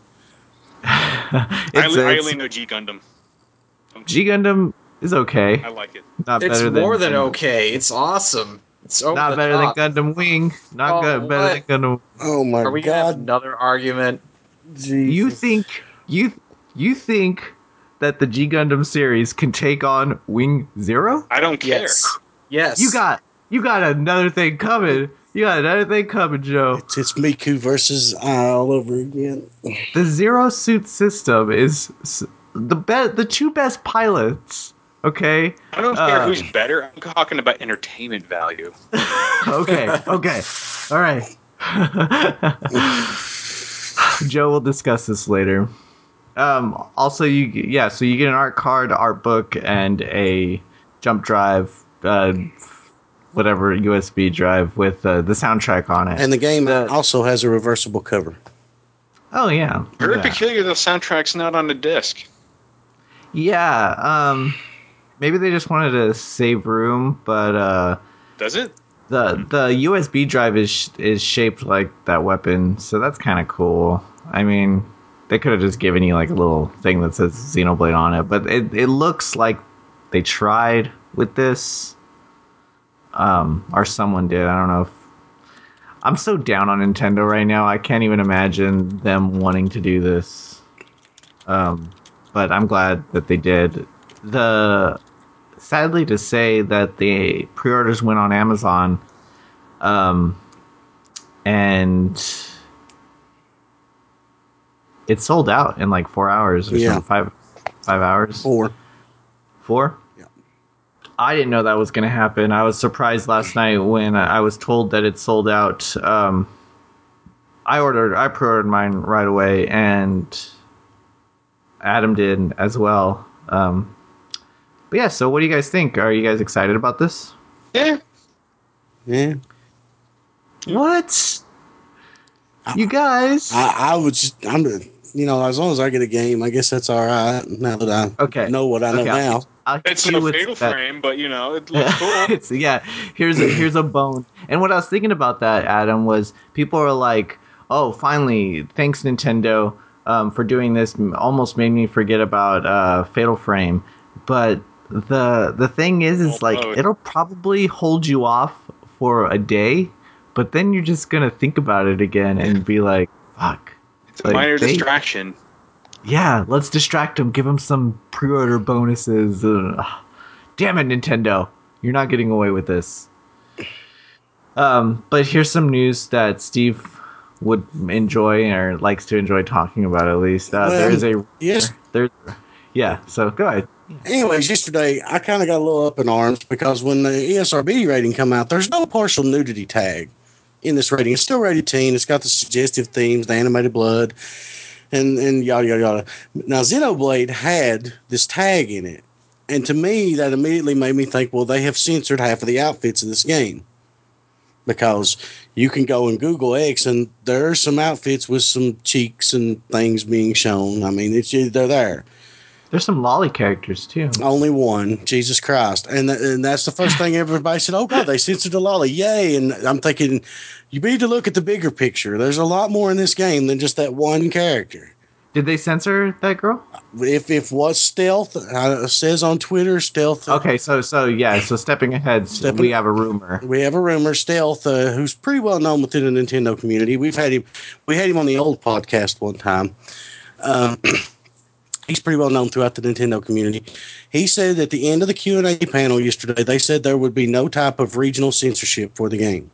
I only know G Gundam. G Gundam is okay. I like it. Not It's better more than Gundam. okay. It's awesome. It's over Not the better top. than Gundam Wing. Not Oh, better than Gundam. Oh my Are we gonna have God! another argument? Jesus. You think that the G Gundam series can take on Wing Zero? I don't care. Yes. You got another thing coming. You got another thing coming, Joe. It's Miku versus all over again. The Zero Suit system is the two best pilots. Okay. I don't care who's better. I'm talking about entertainment value. Okay. All right. Joe will discuss this later. Also, so you get an art card, art book, and a jump drive, whatever USB drive with the soundtrack on it. And the game also has a reversible cover. Oh yeah, Very yeah. peculiar. The soundtrack's not on the disc. Yeah. Maybe they just wanted to save room, but Does it? the USB drive is shaped like that weapon, so that's kind of cool. I mean, they could have just given you like a little thing that says Xenoblade on it, but it looks like they tried with this, or someone did. I don't know if I'm so down on Nintendo right now. I can't even imagine them wanting to do this. But I'm glad that they did. Sadly to say that the pre-orders went on Amazon, and it sold out in like 4 hours or something. 5 hours. 4. 4? Yeah. I didn't know that was going to happen. I was surprised last night when I was told that it sold out. I pre-ordered mine right away, and Adam did as well. But yeah, so what do you guys think? Are you guys excited about this? Yeah. Yeah. What? You guys? I would just, as long as I get a game, I guess that's all right. Now that I know what I know now. I'll It's hit no you with Fatal that. Frame, but it looks cool. Here's a bone. And what I was thinking about that, Adam, was people are like, "Oh, finally, thanks Nintendo for doing this." Almost made me forget about Fatal Frame. But the thing is like it'll probably hold you off for a day, but then you're just gonna think about it again and be like, "Fuck." It's a minor distraction. Yeah, let's distract them. Give them some pre-order bonuses. Damn it, Nintendo. You're not getting away with this. But here's some news that Steve would enjoy or likes to enjoy talking about at least. There is a... Yes. Yeah, so go ahead. Anyways, yesterday I kind of got a little up in arms because when the ESRB rating come out, there's no partial nudity tag in this rating. It's still rated teen. It's got the suggestive themes, the animated blood, and yada, yada, yada. Now, Xenoblade had this tag in it. And to me, that immediately made me think, well, they have censored half of the outfits of this game. Because you can go and Google X, and there are some outfits with some cheeks and things being shown. I mean, they're there. There's some lolly characters too. Only one, Jesus Christ. And that's the first thing everybody said, oh, God, they censored the lolly. Yay. And I'm thinking, you need to look at the bigger picture. There's a lot more in this game than just that one character. Did they censor that girl? If what Stealth says on Twitter, Stealth. Okay, so stepping ahead, we have a rumor. We have a rumor. Stealth, who's pretty well known within the Nintendo community. We had him on the old podcast one time. He's pretty well known throughout the Nintendo community. He said at the end of the Q&A panel yesterday, they said there would be no type of regional censorship for the game,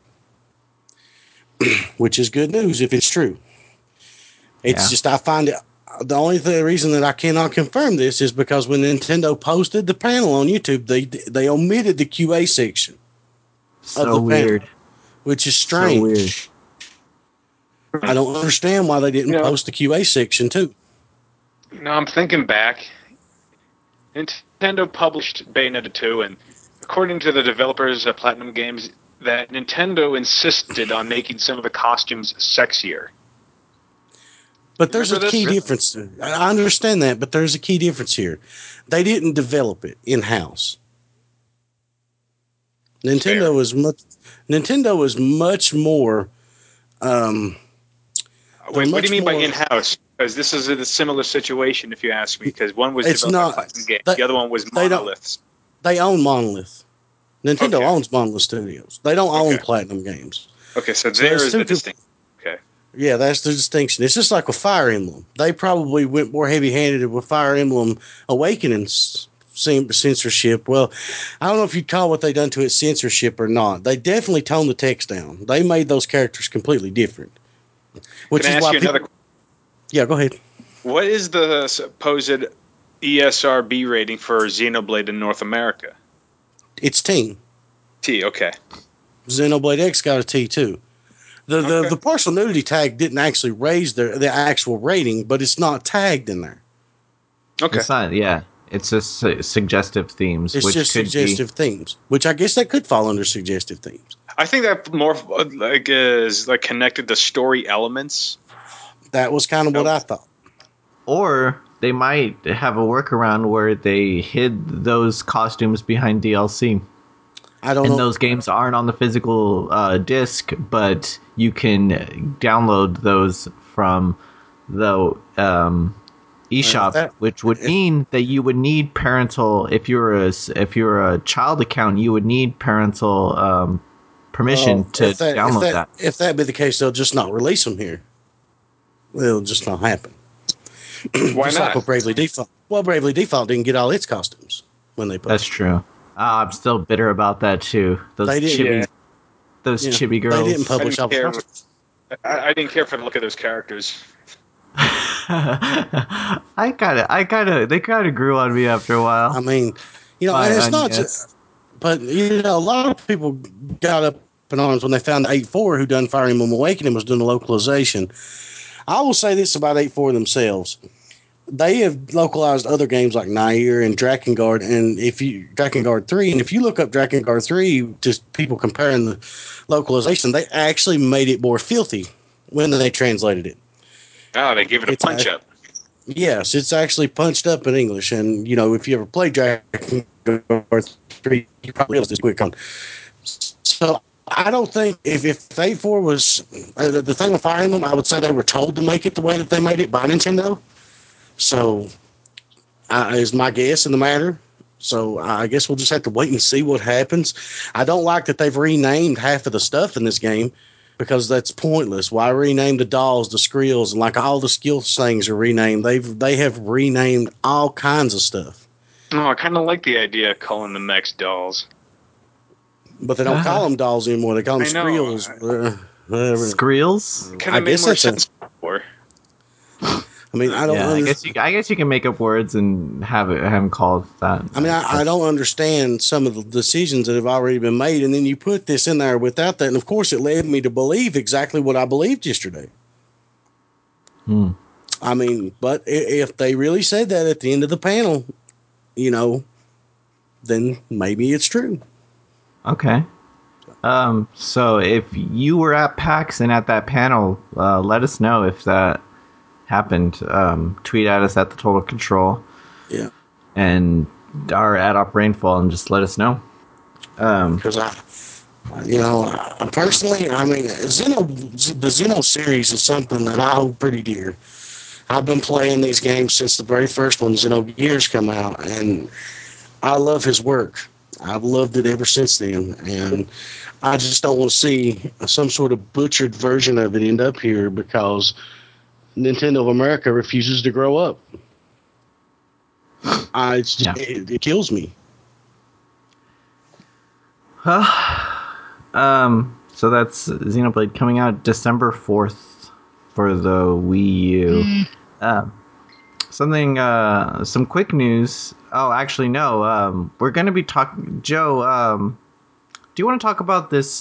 which is good news if it's true. It's just, I find it, the only reason that I cannot confirm this is because when Nintendo posted the panel on YouTube, they omitted the QA section. So weird. Panel, which is strange. So weird. I don't understand why they didn't post the QA section too. No, I'm thinking back. Nintendo published Bayonetta 2, and according to the developers at Platinum Games, that Nintendo insisted on making some of the costumes sexier. But there's a key difference. I understand that, but there's a key difference here. They didn't develop it in-house. Nintendo was much more... Wait, what do you mean by in-house? Because this is a similar situation, if you ask me, because one was developed by Platinum Games, the other one was Monolith. They own Monolith. Nintendo owns Monolith Studios. They don't own Platinum Games. Okay, so there's the distinction. Okay. Yeah, that's the distinction. It's just like with Fire Emblem. They probably went more heavy-handed with Fire Emblem Awakening's censorship. Well, I don't know if you'd call what they done to it censorship or not. They definitely toned the text down. They made those characters completely different. Which Can I ask you another question? Yeah, go ahead. What is the supposed ESRB rating for Xenoblade in North America? It's T. T, okay. Xenoblade X got a T too. The partial nudity tag didn't actually raise the actual rating, but it's not tagged in there. Okay. It's not, it's just suggestive themes. It's just suggestive themes, which I guess that could fall under suggestive themes. I think that more is connected to story elements. That was kind of what I thought. Or they might have a workaround where they hid those costumes behind DLC. I don't know. And those games aren't on the physical disc, but you can download those from the eShop, which would mean that you would need parental. If you're a child account, you would need parental permission to download that. If that be the case, they'll just not release them here. It'll just not happen. Why not? Like Bravely Default. Well, Bravely Default didn't get all its costumes when they put. That's true. I'm still bitter about that too. Those chibi girls. They didn't publish all the costumes. I didn't care for the look of those characters. They kind of grew on me after a while. I mean, and it's not just, but a lot of people got up in arms when they found 8.4 who done Fire Emblem Awakening was doing the localization. I will say this about 8.4 themselves. They have localized other games like Nier and Drakengard, and Drakengard 3, and if you look up Drakengard 3, just people comparing the localization, they actually made it more filthy when they translated it. Oh, they give it a punch up. Yes, it's actually punched up in English, and if you ever played Drakengard 3, you probably realize this quick on. So I don't think if 8.4 was the thing with Fire Emblem, I would say they were told to make it the way that they made it by Nintendo. So, is my guess in the matter. So, I guess we'll just have to wait and see what happens. I don't like that they've renamed half of the stuff in this game because that's pointless. Why rename the dolls, the skrills, and all the skill things are renamed? They have renamed all kinds of stuff. Oh, I kind of like the idea of calling the mechs dolls. But they don't call them dolls anymore. They call them skrills. Skrills? I guess more sense before. I mean, I don't. I guess you can make up words and have them called that. I mean, I don't understand some of the decisions that have already been made, and then you put this in there without that, and of course, it led me to believe exactly what I believed yesterday. I mean, but if they really said that at the end of the panel, then maybe it's true. Okay. So if you were at PAX and at that panel, let us know if that happened. Tweet at us at The Total Control. Yeah. and are at Op Rainfall, and just let us know. Because personally, I mean, the Xeno series is something that I hold pretty dear. I've been playing these games since the very first one, Xenogears, come out, and I love his work. I've loved it ever since then, and I just don't want to see some sort of butchered version of it end up here because Nintendo of America refuses to grow up. Yeah. It kills me. So that's Xenoblade coming out December 4th for the Wii U. Some quick news. Oh, actually, no. We're going to be talking. Joe, do you want to talk about this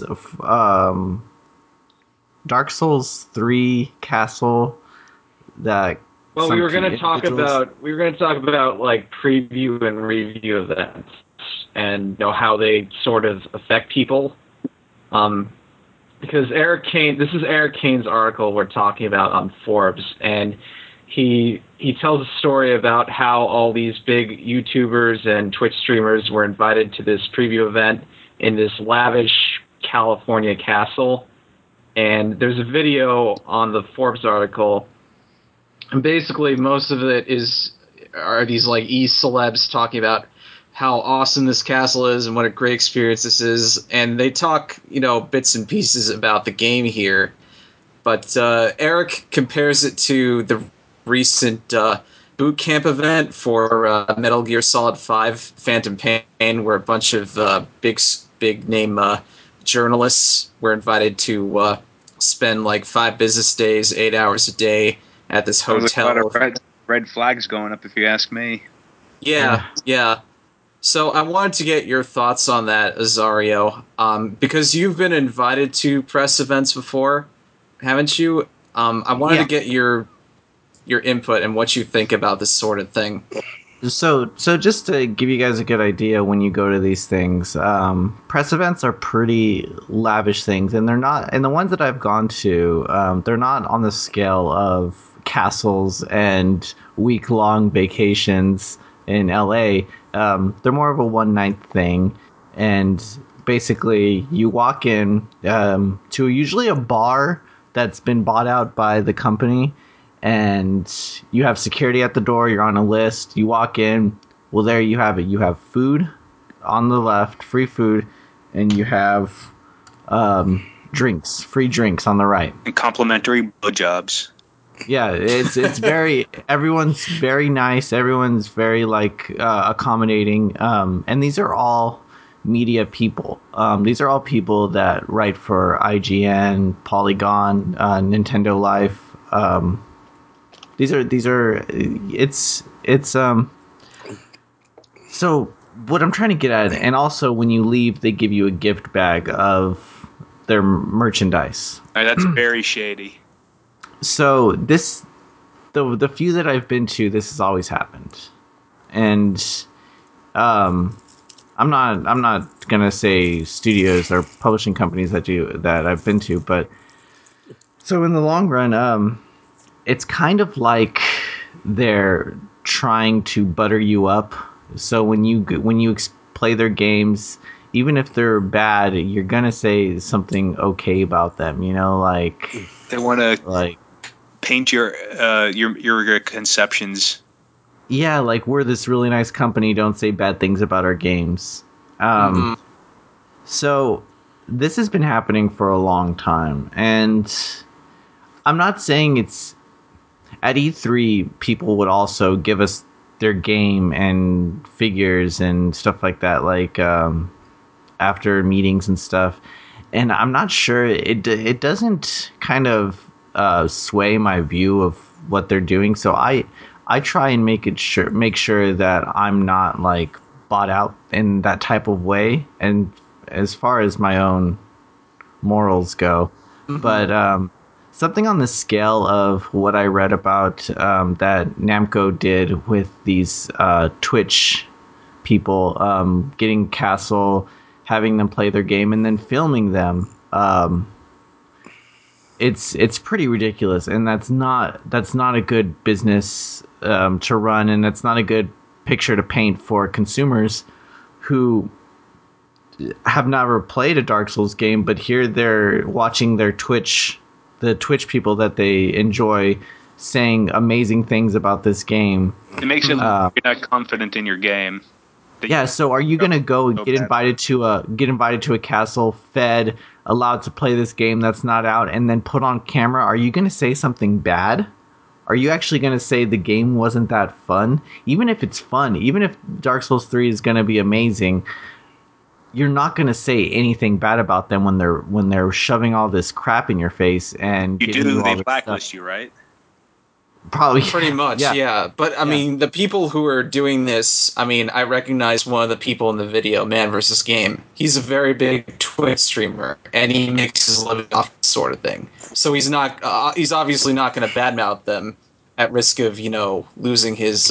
Dark Souls 3 castle that? Well, we were going to talk about like preview and review events and how they sort of affect people. Because this is Eric Kane's article we're talking about on Forbes, and he tells a story about how all these big YouTubers and Twitch streamers were invited to this preview event in this lavish California castle. And there's a video on the Forbes article, and basically most of it are these like e-celebs talking about how awesome this castle is and what a great experience this is, and they talk, bits and pieces about the game here. But Eric compares it to the recent boot camp event for Metal Gear Solid 5 Phantom Pain, where a bunch of big name journalists were invited to spend like 5 business days, 8 hours a day at this hotel. There's a lot of red flags going up, if you ask me. Yeah. So I wanted to get your thoughts on that, Azario, because you've been invited to press events before, haven't you? I wanted to get your input and what you think about this sort of thing. So just to give you guys a good idea, when you go to these things, press events are pretty lavish things, and they're not. And the ones that I've gone to, they're not on the scale of castles and week-long vacations in LA. They're more of a one-night thing, and basically you walk in to usually a bar that's been bought out by the company, and you have security at the door. You're on a list. You walk in. Well, there you have it. You have food on the left, free food, and you have free drinks on the right, and complimentary blowjobs. Yeah, it's very, everyone's very nice. Everyone's very accommodating. And these are all media people. These are all people that write for IGN, Polygon, Nintendo Life. So what I'm trying to get at, and also when you leave, they give you a gift bag of their merchandise. That's very shady. So the few that I've been to, this has always happened, and I'm not gonna say studios or publishing companies that I've been to, but so in the long run, it's kind of like they're trying to butter you up. So when you play their games, even if they're bad, you're gonna say something okay about them. They want to paint your conceptions. Yeah, we're this really nice company. Don't say bad things about our games. So this has been happening for a long time, and I'm not saying it's at E3. People would also give us their game and figures and stuff like that, after meetings and stuff. And I'm not sure it doesn't kind of sway my view of what they're doing. So I try and make sure that I'm not bought out in that type of way, and as far as my own morals go. But something on the scale of what I read about that Namco did with these Twitch people, getting Castle, having them play their game, and then filming them. It's pretty ridiculous, and that's not a good business to run, and that's not a good picture to paint for consumers who have never played a Dark Souls game, but here they're watching the Twitch people that they enjoy saying amazing things about this game. It makes it look like you're not confident in your game. Yeah, so are you gonna get invited to a castle, fed, allowed to play this game that's not out, and then put on camera? Are you gonna say something bad? Are you actually gonna say the game wasn't that fun? Even if it's fun, even if Dark Souls 3 is gonna be amazing, you're not gonna say anything bad about them when they're shoving all this crap in your face and You giving do, you all they this blacklist stuff. you, right? Probably Pretty much, yeah. But I mean, the people who are doing this, I mean, I recognize one of the people in the video, Man vs. Game. He's a very big Twitch streamer, and he makes his living off this sort of thing. So he's not, he's obviously not going to badmouth them at risk of, losing his,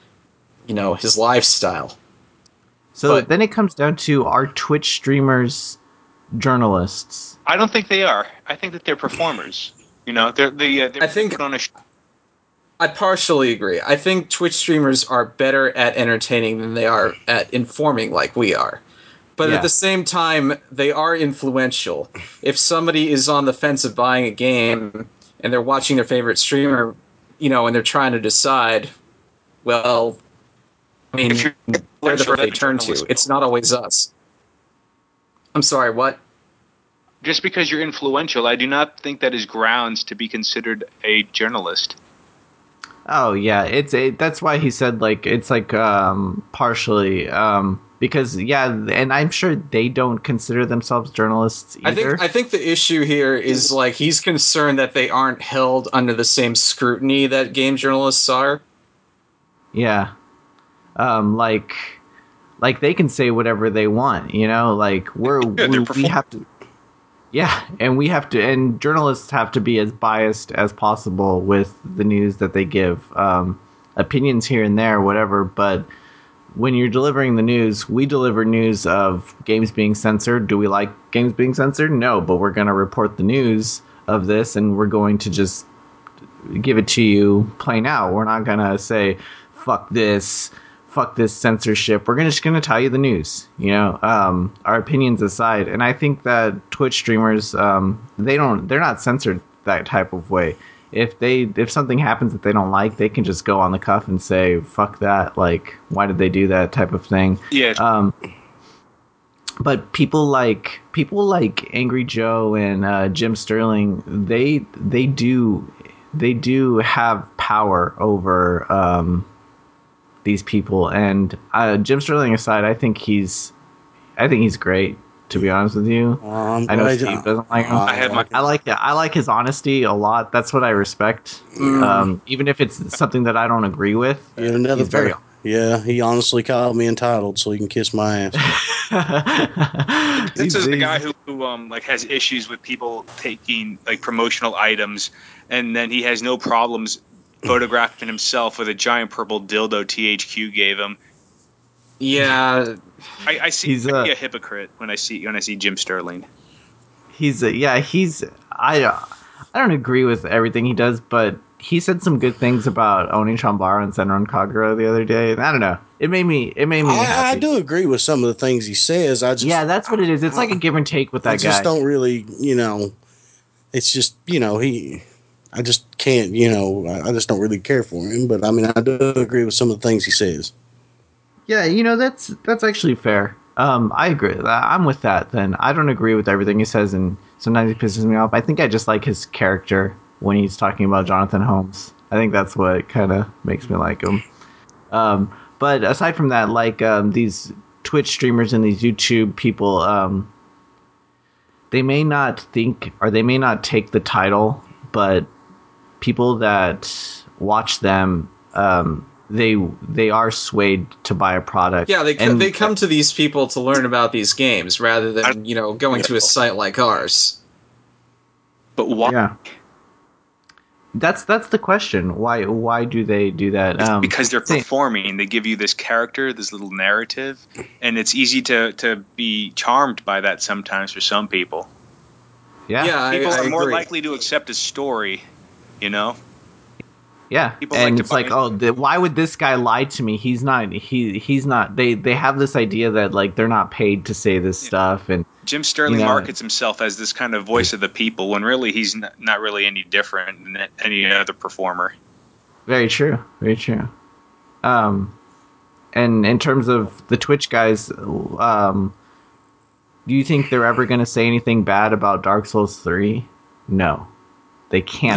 his lifestyle. So then it comes down to, are Twitch streamers journalists? I don't think they are. I think that they're performers. They're I think on a I partially agree. I think Twitch streamers are better at entertaining than they are at informing like we are. But at the same time, they are influential. If somebody is on the fence of buying a game and they're watching their favorite streamer, and they're trying to decide, well, I mean, they're the person they turn to. It's not always us. I'm sorry, what? Just because you're influential, I do not think that is grounds to be considered a journalist. Oh yeah, that's why he said it's partially because and I'm sure they don't consider themselves journalists either. I think the issue here is he's concerned that they aren't held under the same scrutiny that game journalists are. Yeah, like they can say whatever they want, we have to. Yeah, and journalists have to be as biased as possible with the news that they give. Opinions here and there, whatever, but when you're delivering the news, we deliver news of games being censored. Do we like games being censored? No, but we're going to report the news of this, and we're going to just give it to you plain out. We're not going to say, fuck this censorship. We're just going to tell you the news, our opinions aside. And I think that Twitch streamers, they're not censored that type of way. If something happens that they don't like, they can just go on the cuff and say, fuck that. Why did they do that type of thing? Yeah. But people like Angry Joe and Jim Sterling, they do have power over, these people, and Jim Sterling aside, I think he's great, to be honest with you. I know Steve doesn't like him. I like his honesty a lot. That's what I respect. Even if it's something that I don't agree with. He's very he honestly called me entitled, so he can kiss my ass. This is the guy who has issues with people taking promotional items, and then he has no problems photographing himself with a giant purple dildo THQ gave him. Yeah, I see. He's a hypocrite when I see Jim Sterling. I don't agree with everything he does, but he said some good things about Oni Chambara and Senran Kagura the other day, and I don't know. It made me happy. I do agree with some of the things he says. That's what it is. It's like a give and take with that guy. I just don't really, it's just, I just can't, I just don't really care for him. But I mean, I do agree with some of the things he says. Yeah, that's actually fair. I agree. I'm with that. Then I don't agree with everything he says, and sometimes he pisses me off. I think I just like his character when he's talking about Jonathan Holmes. I think that's what kind of makes me like him. But aside from that, these Twitch streamers and these YouTube people, they may not think, or they may not take the title, but people that watch them, they are swayed to buy a product. Yeah, they come to these people to learn about these games rather than going to a site like ours. But why? Yeah, that's the question. Why do they do that? Because they're performing. They give you this character, this little narrative, and it's easy to be charmed by that sometimes for some people. Yeah, people I are more agree. likely to accept a story, Yeah, People and like to it's like, why would this guy lie to me? He's not. He's not. They have this idea that like they're not paid to say this stuff, and Jim Sterling markets himself as this kind of voice of the people, when really he's not really any different than any other performer. Very true. Very true. And in terms of the Twitch guys, do you think they're ever going to say anything bad about Dark Souls 3? No. They can't.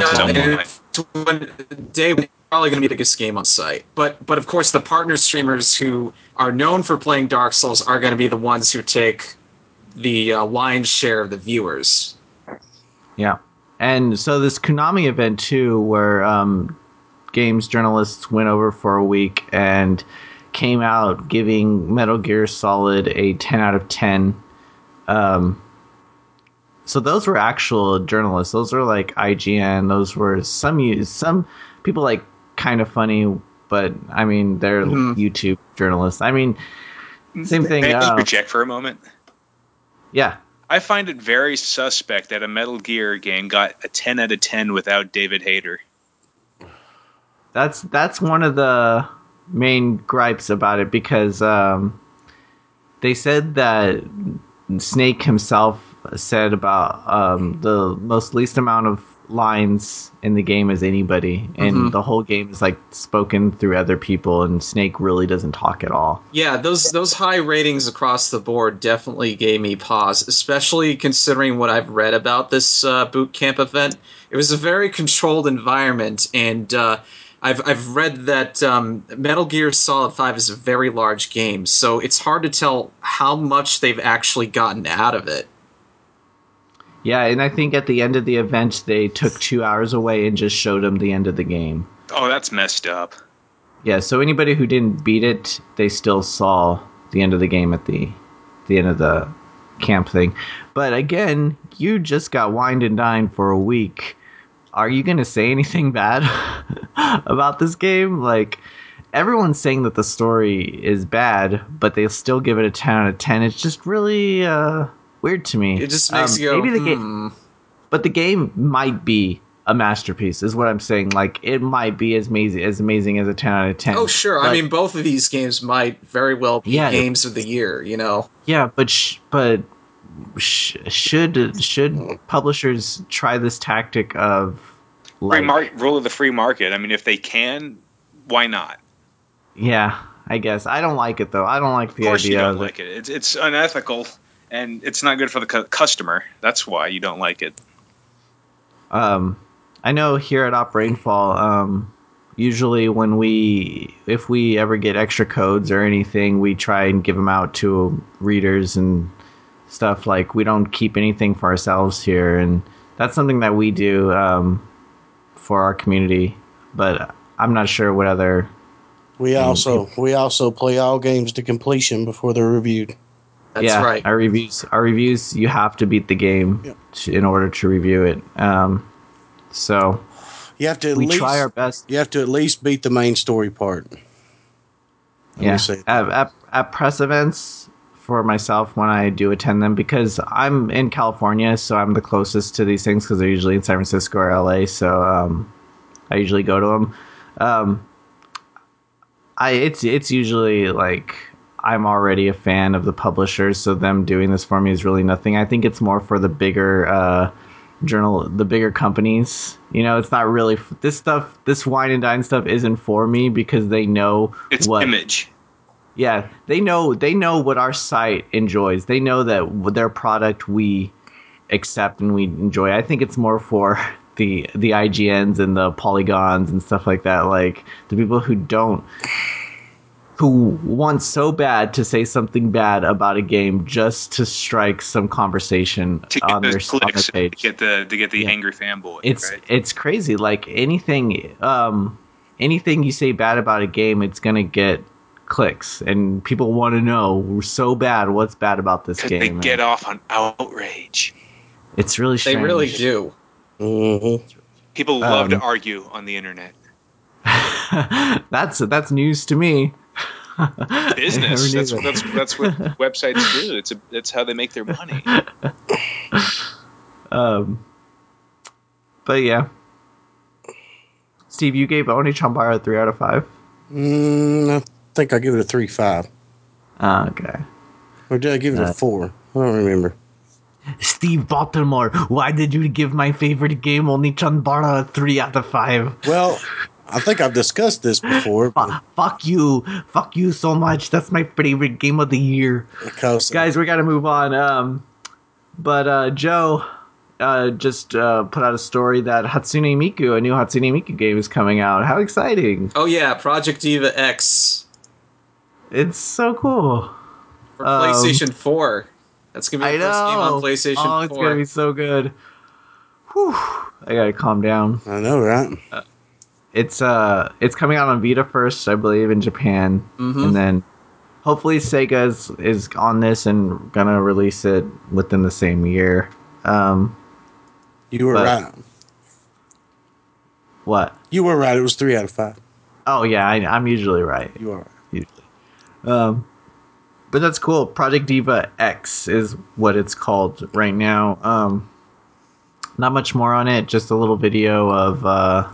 Day probably going to be the biggest game on site, but of course the partner streamers who are known for playing Dark Souls are going to be the ones who take the lion's share of the viewers. Yeah, and so this Konami event too, where games journalists went over for a week and came out giving Metal Gear Solid a 10 out of 10. So those were actual journalists. Those were like IGN. Those were some people like Kind of Funny, but I mean they're YouTube journalists. I mean, same thing. May I interject for a moment? Yeah, I find it very suspect that a Metal Gear game got a 10 out of 10 without David Hayter. That's one of the main gripes about it, because they said that Snake himself said about the most least amount of lines in the game as anybody, and the whole game is like spoken through other people, and Snake really doesn't talk at all. Yeah, those high ratings across the board definitely gave me pause, especially considering what I've read about this boot camp event. It was a very controlled environment, and I've read that Metal Gear Solid 5 is a very large game, so it's hard to tell how much they've actually gotten out of it. Yeah, and I think at the end of the event, they took 2 hours away and just showed them the end of the game. Oh, that's messed up. Yeah, so anybody who didn't beat it, they still saw the end of the game at the end of the camp thing. But again, you just got wined and dined for a week. Are you going to say anything bad about this game? Like, everyone's saying that the story is bad, but they still give it a 10 out of 10. It's just really weird to me. It just makes you go, maybe the game, but the game might be a masterpiece, is what I'm saying. Like, it might be as amazing as a 10 out of 10. Oh, sure. But, I mean, both of these games might very well be games of the year, you know? Yeah, but should publishers try this tactic of like rule of the free market? I mean, if they can, why not? Yeah, I guess I don't like it though. I don't like the idea. Of course, you don't like it. It's unethical, and it's not good for the customer. That's why you don't like it. I know here at Op Rainfall, usually if we ever get extra codes or anything, we try and give them out to readers and stuff. Like, we don't keep anything for ourselves here, and that's something that we do for our community. But I'm not sure what other. We also play all games to completion before they're reviewed. That's right. Our reviews, you have to beat the game in order to review it. So you have to try our best. You have to at least beat the main story part. At press events for myself, when I do attend them, because I'm in California, so I'm the closest to these things because they're usually in San Francisco or LA. So I usually go to them. It's usually like I'm already a fan of the publishers, so them doing this for me is really nothing. I think it's more for the bigger the bigger companies. You know, it's not really this stuff. This wine and dine stuff isn't for me because they know it's image. Yeah, they know what our site enjoys. They know that their product we accept and we enjoy. I think it's more for the IGNs and the Polygons and stuff like that, like the people who want so bad to say something bad about a game just to strike some conversation on their page. To get the angry fanboy. It's crazy. Like anything you say bad about a game, it's gonna get clicks, and people want to know so bad what's bad about this game. They get off on outrage. It's really strange. They really do. Mm-hmm. People love to argue on the internet. That's news to me. Business. That's what websites do. That's how they make their money. But yeah. Steve, you gave Oni Chambara a 3 out of 5. I think I give it a 3.5. Okay. Or did I give it a 4? I don't remember. Steve Baltimore, why did you give my favorite game, Oni Chambara, a 3 out of 5? Well, I think I've discussed this before. Fuck you. Fuck you so much. That's my favorite game of the year. Because, Guys, we got to move on. But Joe just put out a story that Hatsune Miku, a new Hatsune Miku game, is coming out. How exciting. Oh yeah, Project Diva X It's so cool. for PlayStation 4. That's going to be the first game on PlayStation 4. Oh, it's going to be so good. Whew. I got to calm down. I know, right? It's coming out on Vita first, I believe, in Japan. And then hopefully Sega is on this and going to release it within the same year. You were right. What? You were right. It was 3 out of 5. Oh, yeah, I'm usually right. You are right. Usually. But that's cool. Project Diva X is what it's called right now. Not much more on it. Just a little video of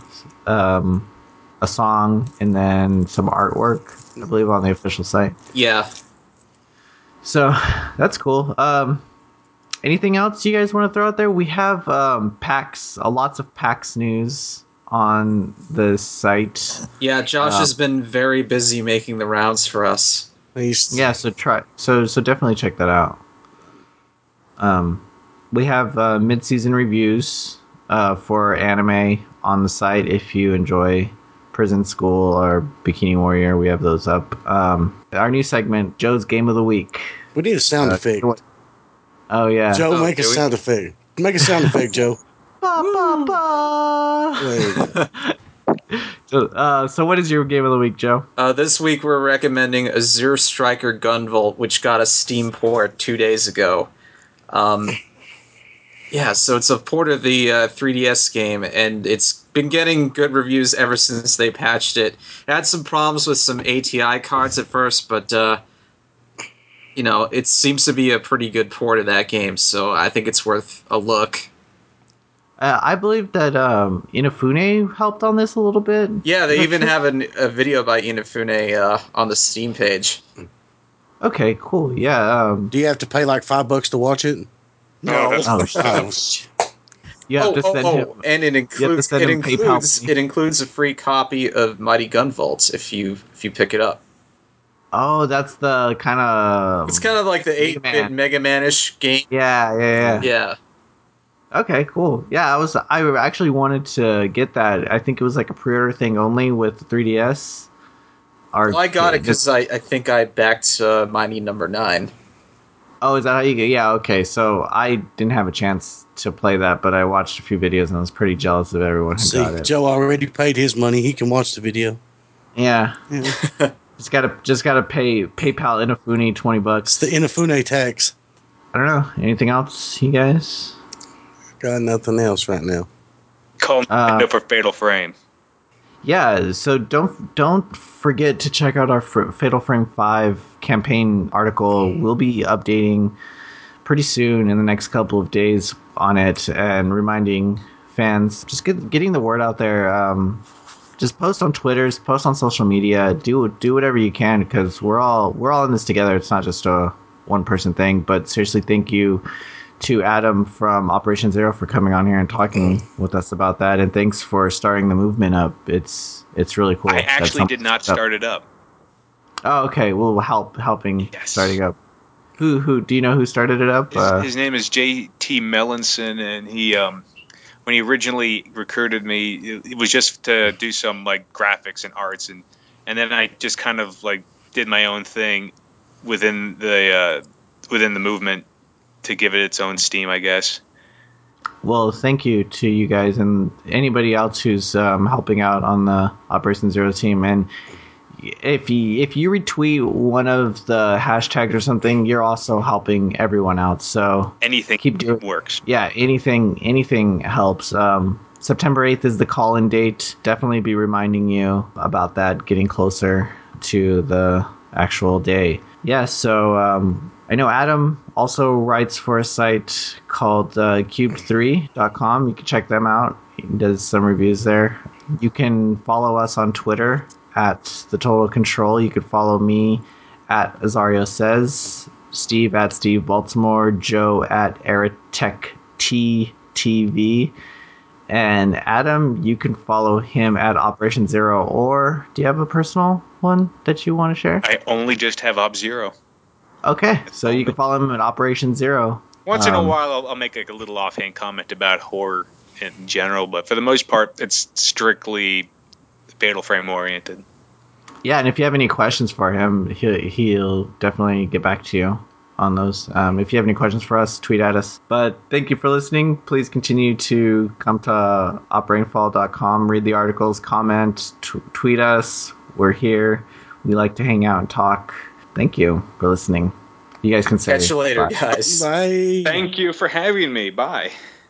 a song and then some artwork, I believe, on the official site. Yeah. So that's cool. Anything else you guys want to throw out there? We have PAX, lots of PAX news on the site. Yeah, Josh has been very busy making the rounds for us. Yeah, so definitely check that out. We have mid-season reviews for anime on the site. If you enjoy Prison School or Bikini Warrior, we have those up. Our new segment, Joe's Game of the Week. We need a sound effect. Oh yeah, Joe, make a sound effect. Make a sound effect, Joe. Ba, ba, ba. There you go. So what is your Game of the Week, Joe? This week we're recommending Azure Striker Gunvolt, which got a Steam port 2 days ago. Yeah, so it's a port of the 3DS game, and it's been getting good reviews ever since they patched it. It had some problems with some ATI cards at first, but it seems to be a pretty good port of that game, so I think it's worth a look. I believe that Inafune helped on this a little bit. Yeah, they even have a video by Inafune on the Steam page. Okay, cool. Yeah. Do you have to pay like $5 to watch it? No, that's You have to send him. And it includes a free copy of Mighty Gunvolt if you pick it up. Oh, that's the kind of. It's kind of like the 8-bit Mega Man-ish game. Yeah. Okay, cool. Yeah, I actually wanted to get that. I think it was like a pre-order thing only with the 3DS. Well, I got it because I think I backed Mighty number 9. Oh, is that how you get? Yeah, okay. So I didn't have a chance to play that, but I watched a few videos and I was pretty jealous of everyone who got it. Joe already paid his money. He can watch the video. Yeah. just gotta pay PayPal Inafune $20. It's the Inafune tax. I don't know. Anything else, you guys? Got nothing else right now. Call me for Fatal Frame. Yeah, so don't forget to check out our Fatal Frame 5 campaign article. We'll be updating pretty soon in the next couple of days on it and reminding fans, just getting the word out there. Just post on Twitter, post on social media, do whatever you can, because we're all in this together. It's not just a one person thing. But seriously, thank you to Adam from Operation Zero for coming on here and talking with us about that, and thanks for starting the movement up. It's really cool. I actually did not start it up. Oh, okay. Well, helping starting up. Who do you know who started it up? His name is J.T. Mellinson, and he when he originally recruited me, it was just to do some like graphics and arts, and then I just kind of like did my own thing within the movement to give it its own steam, I guess. Well, thank you to you guys and anybody else who's helping out on the Operation Zero team. And if you retweet one of the hashtags or something, you're also helping everyone out. So anything works. Yeah, anything helps. September 8th is the call-in date. Definitely be reminding you about that, getting closer to the actual day. Yeah, so I know Adam also writes for a site called cube3.com. You can check them out. He does some reviews there. You can follow us on Twitter at The Total Control. You could follow me at Azario Says, Steve at Steve Baltimore, Joe at Eritech TV, and Adam, you can follow him at Operation Zero. Or do you have a personal one that you want to share? I only just have Op-Zero. Okay, so you can follow him at Operation Zero. Once in a while, I'll make like a little offhand comment about horror in general, but for the most part, it's strictly Fatal Frame oriented. Yeah, and if you have any questions for him, he'll definitely get back to you on those. If you have any questions for us, tweet at us. But thank you for listening. Please continue to come to operatingfall.com, read the articles, comment, tweet us. We're here. We like to hang out and talk. Thank you for listening. You guys can say Catch you later, bye. guys. Bye. Thank you for having me. Bye.